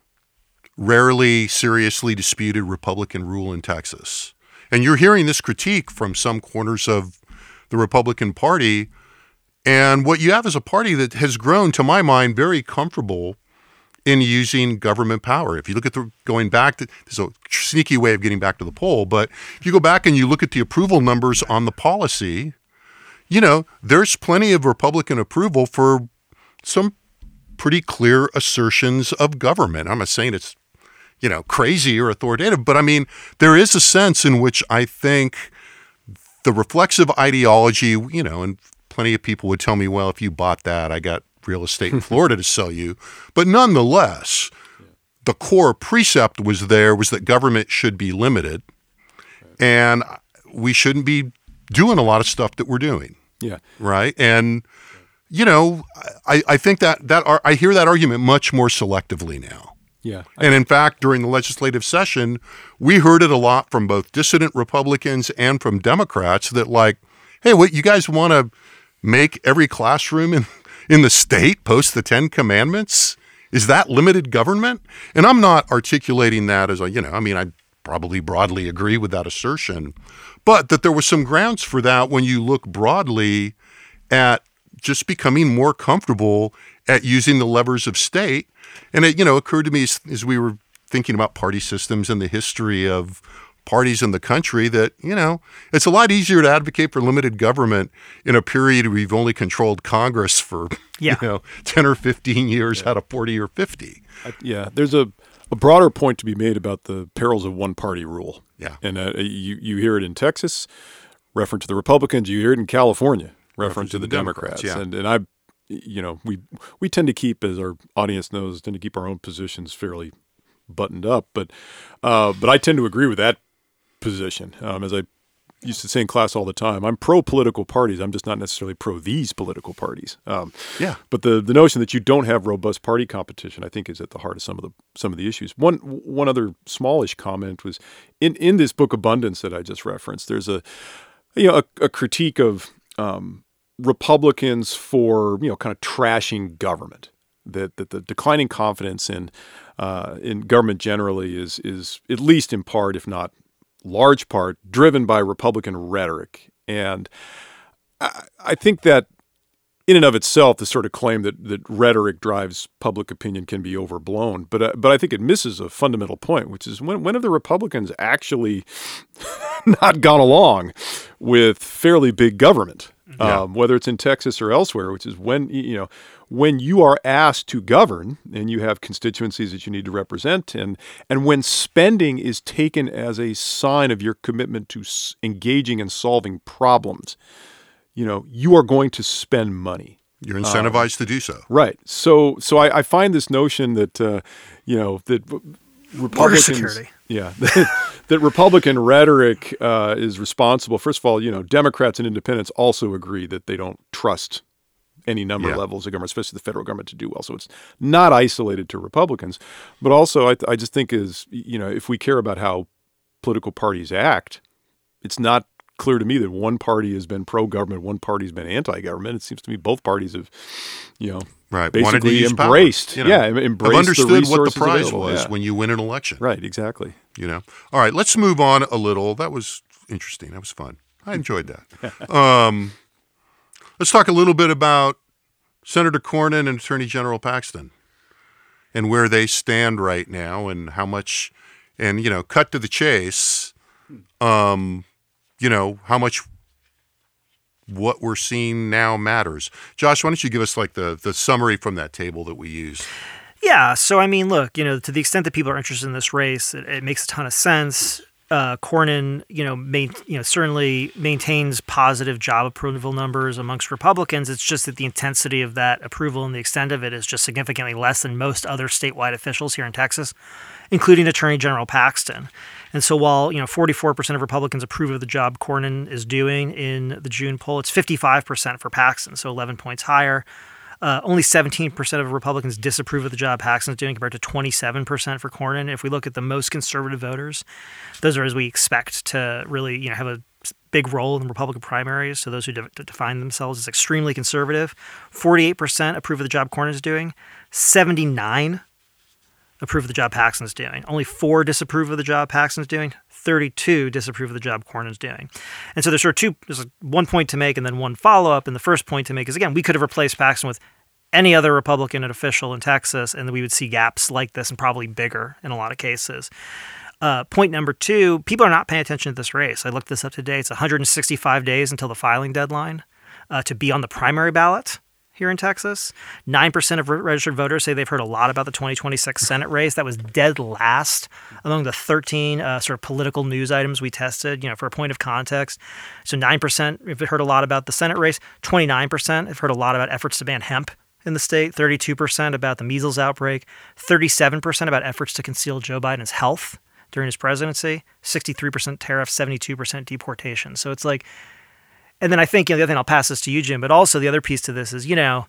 rarely seriously disputed Republican rule in Texas. And you're hearing this critique from some corners of the Republican Party. And what you have is a party that has grown, to my mind, very comfortable in using government power. If you look at the going back to, there's a sneaky way of getting back to the poll, but if you go back and you look at the approval numbers on the policy, you know, there's plenty of Republican approval for some pretty clear assertions of government. I'm not saying it's, you know, crazy or authoritative, but I mean, there is a sense in which I think the reflexive ideology, you know, and plenty of people would tell me, well, if you bought that, I got real estate in Florida to sell you. But nonetheless, the core precept was there was that government should be limited and we shouldn't be doing a lot of stuff that we're doing. Yeah. Right. And, you know, I, I think that, that I hear that argument much more selectively now. Yeah. And in fact, during the legislative session, we heard it a lot from both dissident Republicans and from Democrats that like, hey, what, you guys want to make every classroom in, in the state post the Ten Commandments? Is that limited government? And I'm not articulating that as a, you know, I mean, I probably broadly agree with that assertion, but that there was some grounds for that when you look broadly at just becoming more comfortable at using the levers of state. And it, you know, occurred to me as, as we were thinking about party systems and the history of parties in the country that, you know, it's a lot easier to advocate for limited government in a period where we've only controlled Congress for, yeah. you know, ten or fifteen years yeah. out of forty or fifty. I, yeah, there's a, a broader point to be made about the perils of one-party rule. Yeah. And uh, you, you hear it in Texas, reference to the Republicans. You hear it in California, reference, reference to the, the Democrats. Democrats yeah. And, and I you know, we we tend to keep, as our audience knows, tend to keep our own positions fairly buttoned up. But uh, but I tend to agree with that position. Um, as I used to say in class all the time, I'm pro-political parties. I'm just not necessarily pro these political parties. Um, Yeah. But the the notion that you don't have robust party competition, I think, is at the heart of some of the some of the issues. One one other smallish comment was in, in this book Abundance that I just referenced. There's a you know a, a critique of um, Republicans for you know kind of trashing government. That that the declining confidence in uh, in government generally is is at least in part, if not large part, driven by Republican rhetoric. And I, I think that in and of itself, the sort of claim that, that rhetoric drives public opinion can be overblown. But uh, but I think it misses a fundamental point, which is when, when have the Republicans actually not gone along with fairly big government, Yeah. um, whether it's in Texas or elsewhere, which is when, you know, when you are asked to govern and you have constituencies that you need to represent, and and when spending is taken as a sign of your commitment to s- engaging and solving problems, you know, you are going to spend money. You're incentivized um, to do so. Right. So so I, I find this notion that, uh, you know, that Republicans... security. Yeah. that Republican rhetoric uh, is responsible. First of all, you know, Democrats and independents also agree that they don't trust any number Yeah. of levels of government, especially the federal government, to do well. So it's not isolated to Republicans. But also, I, th- I just think is, you know, if we care about how political parties act, it's not clear to me that one party has been pro-government, one party has been anti-government. It seems to me both parties have, you know, Right. Wanted to basically use power, embraced, you know, yeah, em- embraced have understood the what the resources prize available, was yeah. when you win an election. Right, exactly. You know. All right, let's move on a little. That was interesting. That was fun. I enjoyed that. um, let's talk a little bit about Senator Cornyn and Attorney General Paxton and where they stand right now and how much, and, you know, cut to the chase, um, you know, how much what we're seeing now matters. Josh, why don't you give us like the, the summary from that table that we use? Yeah. So, I mean, look, you know, to the extent that people are interested in this race, it, it makes a ton of sense. Uh, Cornyn, you know, main, you know, certainly maintains positive job approval numbers amongst Republicans. It's just that the intensity of that approval and the extent of it is just significantly less than most other statewide officials here in Texas, including Attorney General Paxton. And so while, you know, forty-four percent of Republicans approve of the job Cornyn is doing in the June poll, it's fifty-five percent for Paxton, so eleven points higher. Uh, only seventeen percent of Republicans disapprove of the job Paxton's doing compared to twenty-seven percent for Cornyn. If we look at the most conservative voters, those are as we expect to really, you know, have a big role in the Republican primaries. So those who de- define themselves as extremely conservative, forty-eight percent approve of the job Cornyn's doing, seventy-nine approve of the job Paxton's doing. Only four disapprove of the job Paxton's doing. thirty-two disapprove of the job Cornyn's doing. And so there's sort of two, there's one point to make and then one follow-up. And the first point to make is, again, we could have replaced Paxton with any other Republican official in Texas, and we would see gaps like this and probably bigger in a lot of cases. Uh, point number two, people are not paying attention to this race. I looked this up today. It's one hundred sixty-five days until the filing deadline uh, to be on the primary ballot here in Texas. nine percent of registered voters say they've heard a lot about the twenty twenty-six Senate race. That was dead last among the thirteen uh, sort of political news items we tested, you know, for a point of context. So nine percent have heard a lot about the Senate race. twenty-nine percent have heard a lot about efforts to ban hemp in the state. thirty-two percent about the measles outbreak. thirty-seven percent about efforts to conceal Joe Biden's health during his presidency. sixty-three percent tariffs, seventy-two percent deportation. So it's like, and then I think, you know, the other thing, I'll pass this to you, Jim, but also the other piece to this is, you know,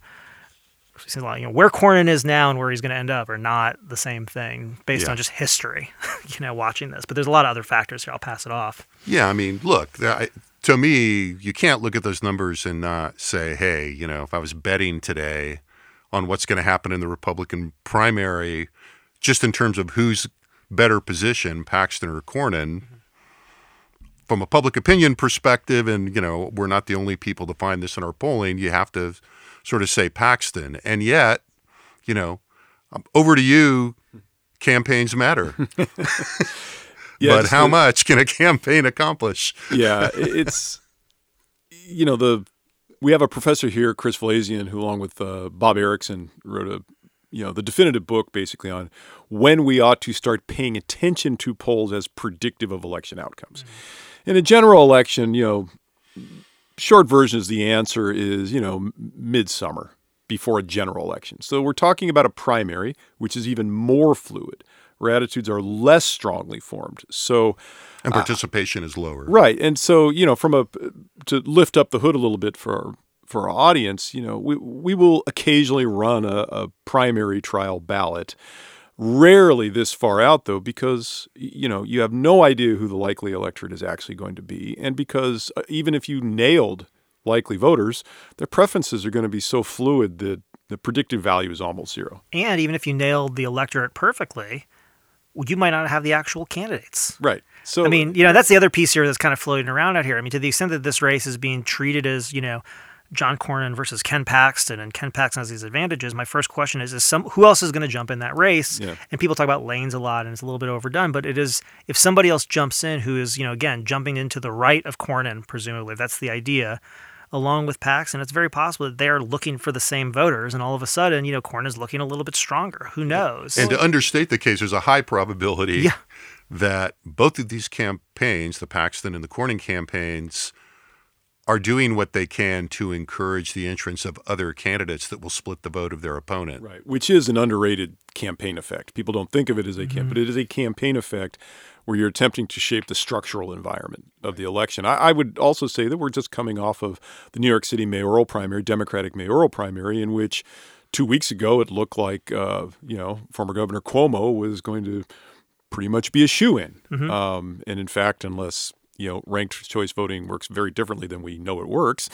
you know where Cornyn is now and where he's going to end up are not the same thing based Yeah. on just history, you know, watching this. But there's a lot of other factors here. I'll pass it off. Yeah, I mean, look, I, to me, you can't look at those numbers and not say, hey, you know, if I was betting today on what's going to happen in the Republican primary, just in terms of who's better positioned, Paxton or Cornyn, from a public opinion perspective, and, you know, we're not the only people to find this in our polling, you have to sort of say Paxton. And yet, you know, over to you, campaigns matter. Yeah, but how the, much can a campaign accomplish? Yeah, it's, you know, the we have a professor here, Chris Valazian, who along with uh, Bob Erickson wrote a, you know, the definitive book basically on when we ought to start paying attention to polls as predictive of election outcomes. Mm-hmm. In a general election, you know, short version is the answer is, you know, midsummer. before a general election. So we're talking about a primary, which is even more fluid, where attitudes are less strongly formed. So, and participation uh, is lower. Right. And so, you know, from a to lift up the hood a little bit for our, for our audience, you know, we we will occasionally run a, a primary trial ballot. Rarely this far out, though, because, you know, you have no idea who the likely electorate is actually going to be. And because even if you nailed likely voters, their preferences are going to be so fluid that the predictive value is almost zero. And even if you nailed the electorate perfectly, you might not have the actual candidates. Right. So I mean, you know, that's the other piece here that's kind of floating around out here. I mean, to the extent that this race is being treated as, you know, John Cornyn versus Ken Paxton, and Ken Paxton has these advantages, my first question is, is some who else is going to jump in that race? Yeah. And people talk about lanes a lot, and it's a little bit overdone, but it is, if somebody else jumps in who is, you know, again, jumping into the right of Cornyn, presumably, that's the idea, along with Paxton, it's very possible that they're looking for the same voters, and all of a sudden, you know, Cornyn's looking a little bit stronger. Who knows? And to understate the case, there's a high probability yeah. that both of these campaigns, the Paxton and the Cornyn campaigns, are doing what they can to encourage the entrance of other candidates that will split the vote of their opponent. Right, which is an underrated campaign effect. People don't think of it as a campaign, mm-hmm. but it is a campaign effect where you're attempting to shape the structural environment of the election. I, I would also say that we're just coming off of the New York City mayoral primary, Democratic mayoral primary, in which two weeks ago it looked like, uh, you know, former Governor Cuomo was going to pretty much be a shoo-in. Mm-hmm. Um, and in fact, unless you know, ranked choice voting works very differently than we know it works,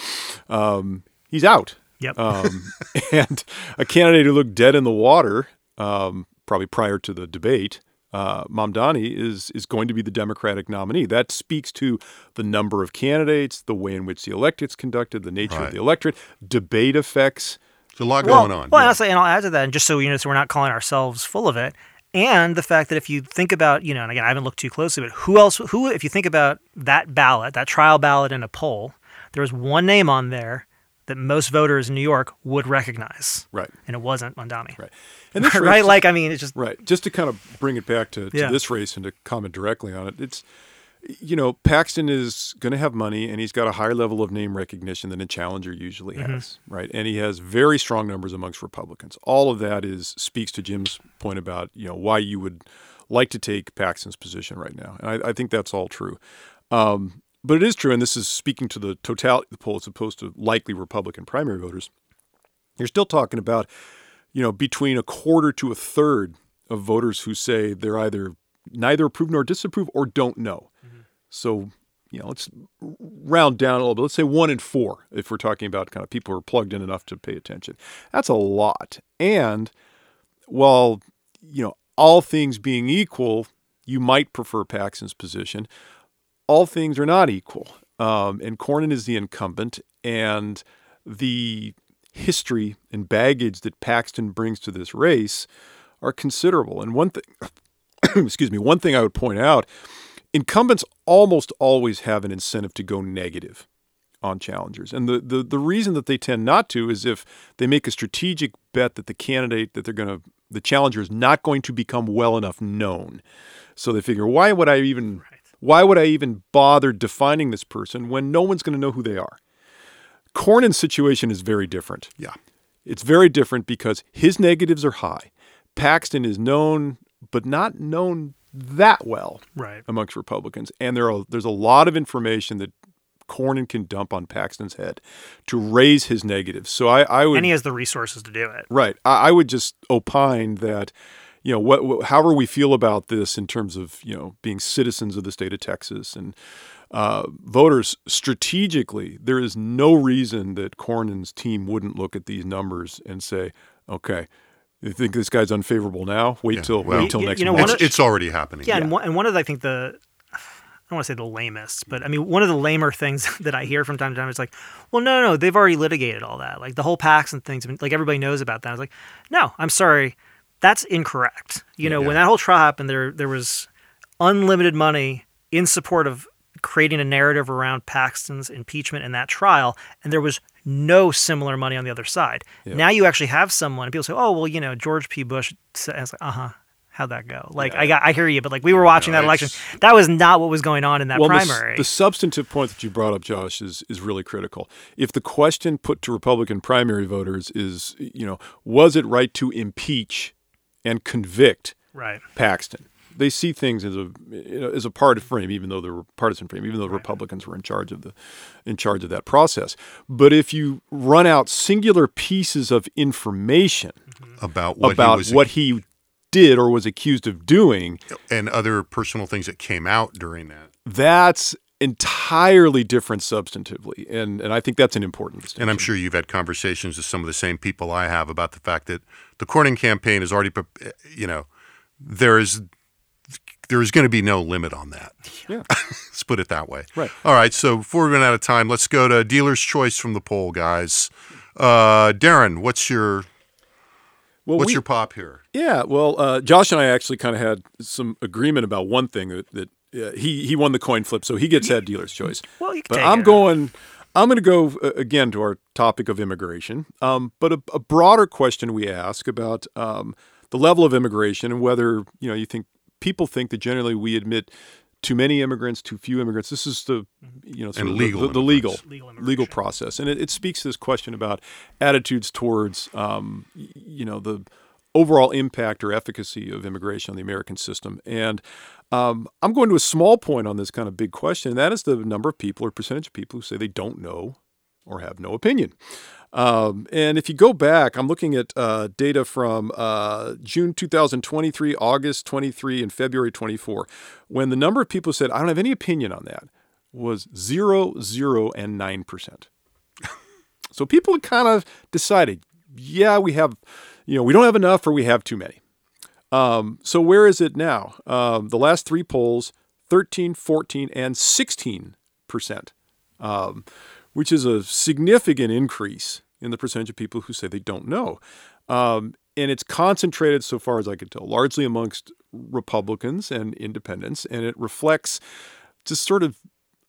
um, he's out. Yep. Um, and a candidate who looked dead in the water, um, probably prior to the debate, uh, Mamdani, is is going to be the Democratic nominee. That speaks to the number of candidates, the way in which the electorate's conducted, the nature right. of the electorate, debate effects. There's a lot well, going on. Well, yeah. and, I'll say, and I'll add to that, and just so you know, so we're not calling ourselves full of it, and the fact that if you think about, you know, and again, I haven't looked too closely, but who else, who, if you think about that ballot, that trial ballot in a poll, there was one name on there that most voters in New York would recognize. Right. And it wasn't Mamdani. Right. And this right? race, like, I mean, it's just. Right. Just to kind of bring it back to, to yeah. this race and to comment directly on it, it's, you know, Paxton is going to have money and he's got a higher level of name recognition than a challenger usually has, mm-hmm. right? And he has very strong numbers amongst Republicans. All of that is speaks to Jim's point about, you know, why you would like to take Paxton's position right now. And I, I think that's all true. Um, but it is true, and this is speaking to the totality of the poll as opposed to likely Republican primary voters. You're still talking about, you know, between a quarter to a third of voters who say they're either neither approve nor disapprove or don't know. Mm-hmm. So, you know, let's round down a little bit. Let's say one in four if we're talking about kind of people who are plugged in enough to pay attention. That's a lot. And while, you know, all things being equal, you might prefer Paxton's position. All things are not equal. Um, and Cornyn is the incumbent, and the history and baggage that Paxton brings to this race are considerable. And one thing, excuse me, one thing I would point out, incumbents almost always have an incentive to go negative on challengers. And the, the, the reason that they tend not to is if they make a strategic bet that the candidate that they're going to, the challenger is not going to become well enough known. So they figure, why would I even, right. why would I even bother defining this person when no one's going to know who they are? Cornyn's situation is very different. Yeah. It's very different because his negatives are high. Paxton is known, but not known that well right. amongst Republicans. And there are there's a lot of information that Cornyn can dump on Paxton's head to raise his negatives. So I, I would, and he has the resources to do it. Right. I, I would just opine that, you know, what, what however we feel about this in terms of, you know, being citizens of the state of Texas and uh, voters strategically, there is no reason that Cornyn's team wouldn't look at these numbers and say, okay, you think this guy's unfavorable now? Wait yeah, till well, wait till you, next you know, month. It's, it's already happening. Yeah, yeah. And, one, and one of the, I think the, I don't want to say the lamest, but I mean, one of the lamer things that I hear from time to time is like, well, no, no, no, they've already litigated all that. Like the whole Paxton things, like everybody knows about that. I was like, no, I'm sorry. That's incorrect. You know, yeah. when that whole trial happened, there there was unlimited money in support of creating a narrative around Paxton's impeachment in that trial, and there was no similar money on the other side. Yeah. Now you actually have someone, and people say, oh, well, you know, George P. Bush says, uh-huh. How'd that go? Like, yeah. I got, I hear you, but like we were watching no, that election. That was not what was going on in that well, primary. The, the substantive point that you brought up, Josh, is is really critical. If the question put to Republican primary voters is, you know, was it right to impeach and convict right. Paxton? They see things as a you know, as a part of frame, even though they're partisan frame, even though the right. Republicans were in charge of the in charge of that process. But if you run out singular pieces of information mm-hmm. about what about he was what he did or was accused of doing, and other personal things that came out during that, that's entirely different substantively, and and I think that's an important distinction. And I'm sure you've had conversations with some of the same people I have about the fact that the Cornyn campaign is already, you know, there is there is going to be no limit on that. Yeah, let's put it that way. Right. All right. So before we run out of time, let's go to dealer's choice from the poll, guys. Uh, Darren, what's your Well, What's we, your pop here? Yeah, well, uh, Josh and I actually kind of had some agreement about one thing that, that uh, he he won the coin flip, so he gets that dealer's choice. Well, you can but take I'm it. going. I'm going to go uh, again to our topic of immigration, um, but a, a broader question we ask about um, the level of immigration and whether you know you think people think that generally we admit too many immigrants, too few immigrants. This is the you know sort and of legal the, the, the legal legal, legal process, and it, it speaks to this question about attitudes towards um, you know the overall impact or efficacy of immigration on the American system. And um, I'm going to a small point on this kind of big question, and that is the number of people or percentage of people who say they don't know or have no opinion. Um, and if you go back, I'm looking at uh, data from uh, June two thousand twenty-three, August twenty-three, and February twenty-four, when the number of people who said, I don't have any opinion on that, was zero, zero, and nine percent. So people had kind of decided, yeah, we have... You know, we don't have enough or we have too many. Um, so where is it now? Um, the last three polls, thirteen, fourteen, and sixteen percent, um, which is a significant increase in the percentage of people who say they don't know. Um, and it's concentrated, so far as I can tell, largely amongst Republicans and independents. And it reflects just sort of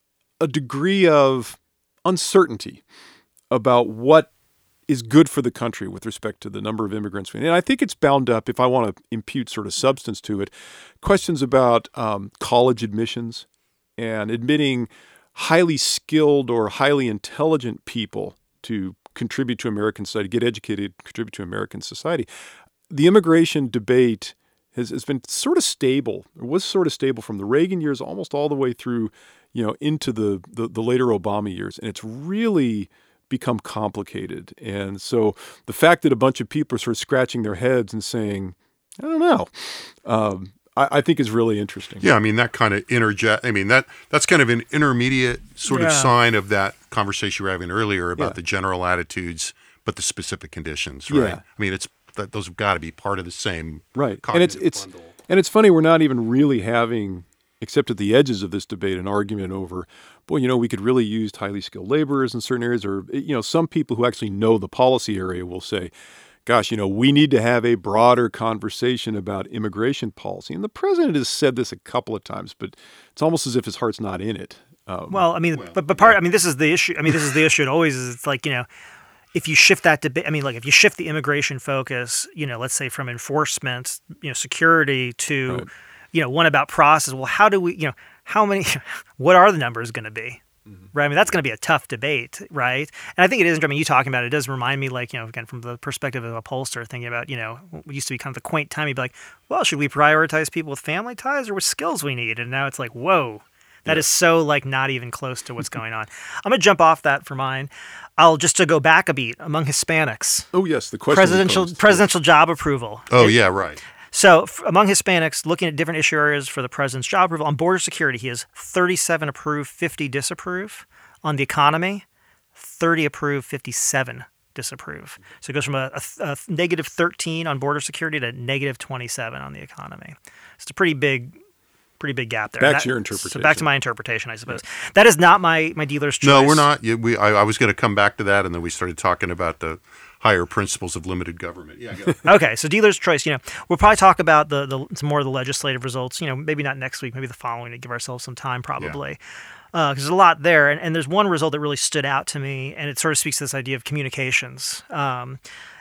a degree of uncertainty about what is good for the country with respect to the number of immigrants. And I think it's bound up, if I want to impute sort of substance to it, questions about um, college admissions and admitting highly skilled or highly intelligent people to contribute to American society, get educated, contribute to American society. The immigration debate has, has been sort of stable, or was sort of stable from the Reagan years almost all the way through, you know, into the, the, the later Obama years. And it's really become complicated. And so the fact that a bunch of people are sort of scratching their heads and saying, I don't know, um, I, I think is really interesting. Yeah, I mean, that kind of interject, I mean, that that's kind of an intermediate sort yeah. of sign of that conversation we were having earlier about Yeah. the general attitudes, but the specific conditions, right? Yeah. I mean, it's that those have got to be part of the same right. And it's cognitive it's bundle. and it's funny, we're not even really having, except at the edges of this debate, an argument over, boy, you know, we could really use highly skilled laborers in certain areas, or, you know, some people who actually know the policy area will say, gosh, you know, we need to have a broader conversation about immigration policy. And the president has said this a couple of times, but it's almost as if his heart's not in it. Um, Well, I mean, but but part. I mean, this is the issue. I mean, this is the issue. It always is. It's like, you know, if you shift that debate. I mean, like if you shift the immigration focus, you know, let's say from enforcement, you know, security to, Right. you know, one about process. Well, how do we, you know, how many? What are the numbers going to be? Right. I mean, that's going to be a tough debate, right? And I think it is. I mean, you talking about it, it does remind me, like, you know, again, from the perspective of a pollster, thinking about, you know, what used to be kind of the quaint time. You'd be like, well, should we prioritize people with family ties or with skills we need? And now it's like, whoa, that Yeah. is so, like, not even close to what's going on. I'm going to jump off that for mine. I'll just to go back a beat among Hispanics. oh, yes, the question. Presidential posed. presidential job approval. Oh, It- yeah, right. So f- among Hispanics, looking at different issue areas for the president's job approval, on border security, he has thirty-seven approve, fifty disapprove. On the economy, thirty approve, fifty-seven disapprove. So it goes from a, a, a negative thirteen on border security to negative twenty-seven on the economy. It's a pretty big, pretty big gap there. Back And to your So interpretation. back to my interpretation, I suppose. That is not my my dealer's choice. No, we're not. Yeah, we, I, I was going to come back to that, and then we started talking about the higher principles of limited government. Yeah, go. Okay, so dealer's choice. You know, we'll probably talk about the, the some more of the legislative results. You know, maybe not next week, maybe the following to give ourselves some time, probably. Because uh, there's a lot there, and, and there's one result that really stood out to me, and it sort of speaks to this idea of communications. Um,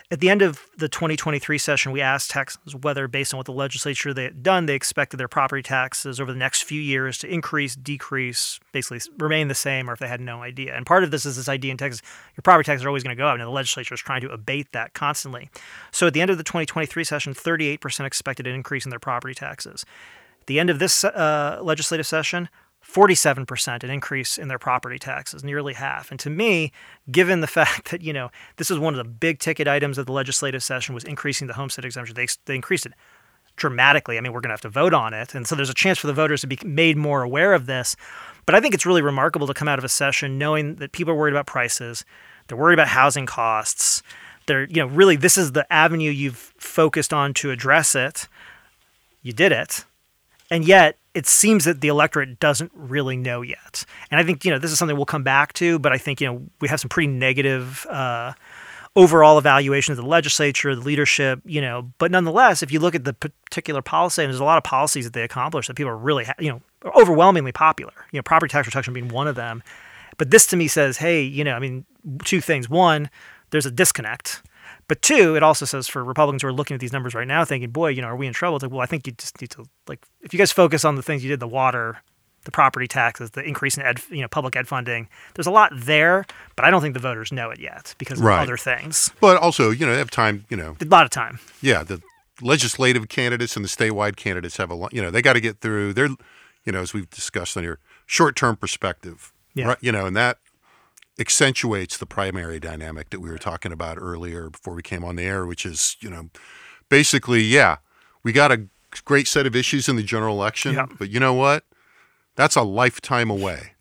At the end of the twenty twenty-three session, we asked Texans whether, based on what the legislature they had done, they expected their property taxes over the next few years to increase, decrease, basically remain the same, or if they had no idea. And part of this is this idea in Texas, your property taxes are always going to go up, and the legislature is trying to abate that constantly. So at the end of the twenty twenty-three session, thirty-eight percent expected an increase in their property taxes. At the end of this uh, legislative session, forty-seven percent an increase in their property taxes, nearly half. And to me, given the fact that, you know, this is one of the big ticket items of the legislative session was increasing the homestead exemption, they, they increased it dramatically. I mean, we're going to have to vote on it. And so there's a chance for the voters to be made more aware of this. But I think it's really remarkable to come out of a session knowing that people are worried about prices. They're worried about housing costs. They're, you know, really, this is the avenue you've focused on to address it. You did it. And yet, it seems that the electorate doesn't really know yet. And I think, you know, this is something we'll come back to, but I think, you know, we have some pretty negative uh, overall evaluations of the legislature, the leadership, you know, but nonetheless, if you look at the particular policy, and there's a lot of policies that they accomplish that people are really, you know, overwhelmingly popular, you know, property tax reduction being one of them. But this to me says, hey, you know, I mean, two things. One, there's a disconnect. But two, it also says for Republicans who are looking at these numbers right now thinking, boy, you know, are we in trouble? It's like, well, I think you just need to, like, if you guys focus on the things you did, the water, the property taxes, the increase in ed, you know, public ed funding, there's a lot there, but I don't think the voters know it yet because of right. other things. But also, you know, they have time, you know. A lot of time. Yeah, the legislative candidates and the statewide candidates have a lot, you know, they got to get through their, you know, as we've discussed on here, short-term perspective. Yeah. Right, you know, and that accentuates the primary dynamic that we were talking about earlier before we came on the air, which is, you know, basically, yeah, we got a great set of issues in the general election, yeah. but you know what? That's a lifetime away,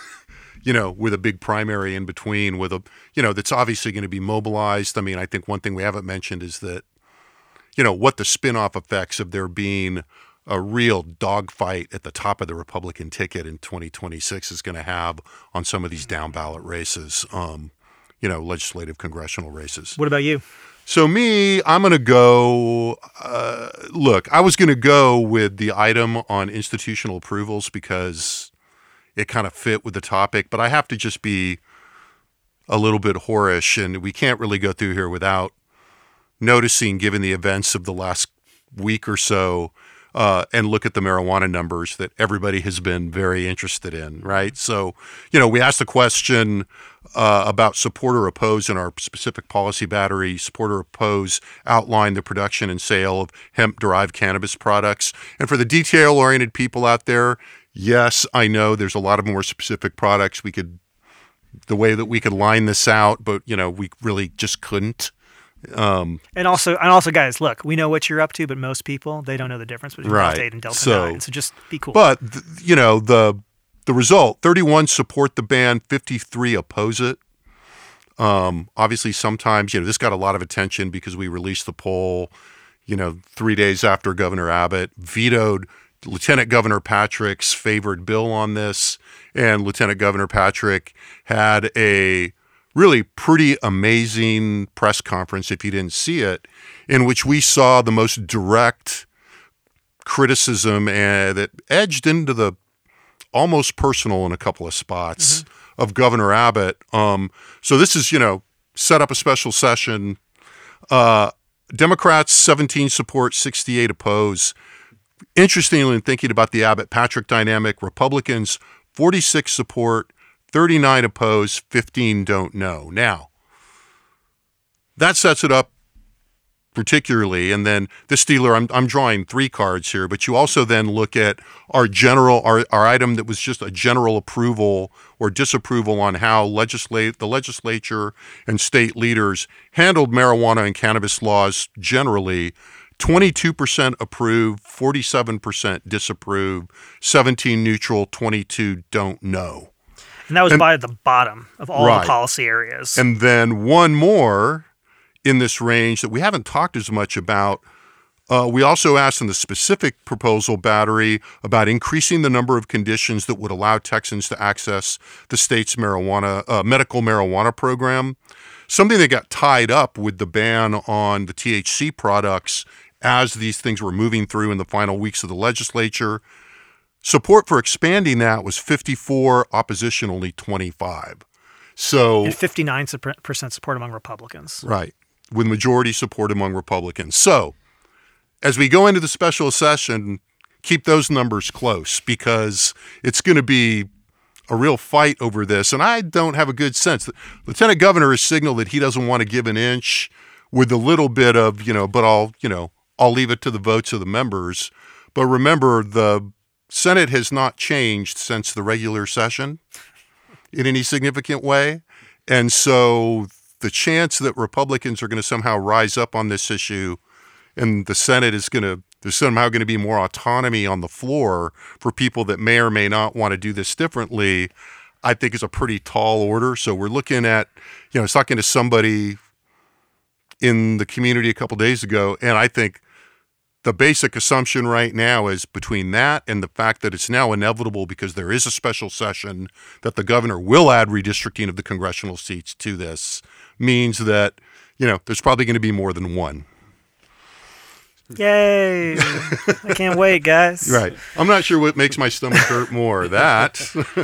you know, with a big primary in between with a, you know, that's obviously going to be mobilized. I mean, I think one thing we haven't mentioned is that, you know, what the spin-off effects of there being a real dogfight at the top of the Republican ticket in twenty twenty-six is going to have on some of these down ballot races, um, you know, legislative congressional races. What about you? So me, I'm going to go, uh, look, I was going to go with the item on institutional approvals because it kind of fit with the topic, but I have to just be a little bit whorish, and we can't really go through here without noticing, given the events of the last week or so, Uh, and look at the marijuana numbers that everybody has been very interested in, right? So, you know, we asked the question uh, about support or oppose in our specific policy battery. Support or oppose outline the production and sale of hemp-derived cannabis products. And for the detail-oriented people out there, yes, I know there's a lot of more specific products we could, the way that we could line this out, but, you know, we really just couldn't. Um, and also, and also, guys, look, we know what you're up to, but most people, they don't know the difference between right. Delta eight and Delta so, nine. So just be cool. But, th- you know, the the result, thirty-one support the ban, fifty-three oppose it. Um, obviously, sometimes, you know, this got a lot of attention because we released the poll, you know, three days after Governor Abbott vetoed Lieutenant Governor Patrick's favored bill on this. And Lieutenant Governor Patrick had a really pretty amazing press conference, if you didn't see it, in which we saw the most direct criticism uh, that edged into the almost personal in a couple of spots mm-hmm. of Governor Abbott. Um, so this is, you know, set up a special session. Uh, Democrats, seventeen support, sixty-eight oppose. Interestingly, in thinking about the Abbott-Patrick dynamic, Republicans, forty-six support, thirty-nine oppose, fifteen don't know. Now, that sets it up particularly, and then this dealer, I'm I'm drawing three cards here, but you also then look at our general, our, our item that was just a general approval or disapproval on how legislate the legislature and state leaders handled marijuana and cannabis laws generally. twenty-two percent approve, forty-seven percent disapprove, seventeen neutral, twenty-two don't know. And that was and, by the bottom of all right. the policy areas. And then one more in this range that we haven't talked as much about. Uh, we also asked in the specific proposal battery about increasing the number of conditions that would allow Texans to access the state's marijuana uh, medical marijuana program, something that got tied up with the ban on the T H C products as these things were moving through in the final weeks of the legislature. Support for expanding that was fifty-four, opposition only twenty-five. So and fifty-nine percent support among Republicans. Right. with majority support among Republicans. So, as we go into the special session, keep those numbers close because it's going to be a real fight over this. And I don't have a good sense. The Lieutenant Governor has signaled that he doesn't want to give an inch with a little bit of, you know, but I'll, you know, I'll leave it to the votes of the members. But remember, the Senate has not changed since the regular session in any significant way. And so the chance that Republicans are going to somehow rise up on this issue and the Senate is going to, there's somehow going to be more autonomy on the floor for people that may or may not want to do this differently, I think is a pretty tall order. So we're looking at, you know, I was talking to somebody in the community a couple days ago, and I think the basic assumption right now is between that and the fact that it's now inevitable because there is a special session that the governor will add redistricting of the congressional seats to this means that, you know, there's probably going to be more than one. Yay. I can't wait, guys. Right. I'm not sure what makes my stomach hurt more, that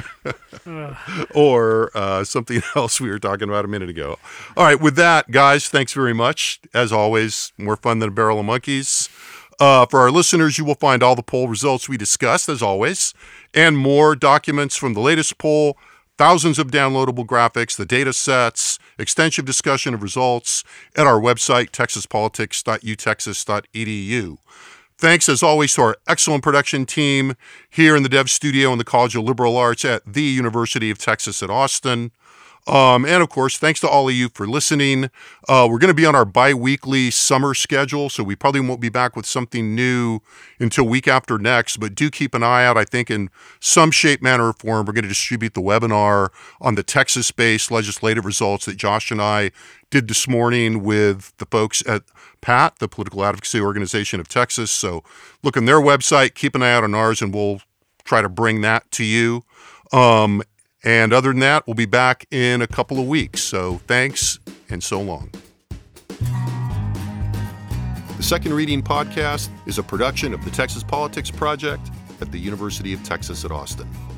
or uh, something else we were talking about a minute ago. All right. With that, guys, thanks very much. As always, more fun than a barrel of monkeys. Uh, for our listeners, you will find all the poll results we discussed, as always, and more documents from the latest poll, thousands of downloadable graphics, the data sets, extensive discussion of results at our website, texas politics dot u texas dot e d u. Thanks, as always, to our excellent production team here in the Dev Studio in the College of Liberal Arts at the University of Texas at Austin. Um, and, of course, thanks to all of you for listening. Uh, we're going to be on our bi-weekly summer schedule, so we probably won't be back with something new until week after next, but do keep an eye out. I think in some shape, manner, or form, we're going to distribute the webinar on the Texas-based legislative results that Josh and I did this morning with the folks at PAT, the Political Advocacy Organization of Texas. So look on their website, keep an eye out on ours, and we'll try to bring that to you. Um, And other than that, we'll be back in a couple of weeks. So thanks and so long. The Second Reading Podcast is a production of the Texas Politics Project at the University of Texas at Austin.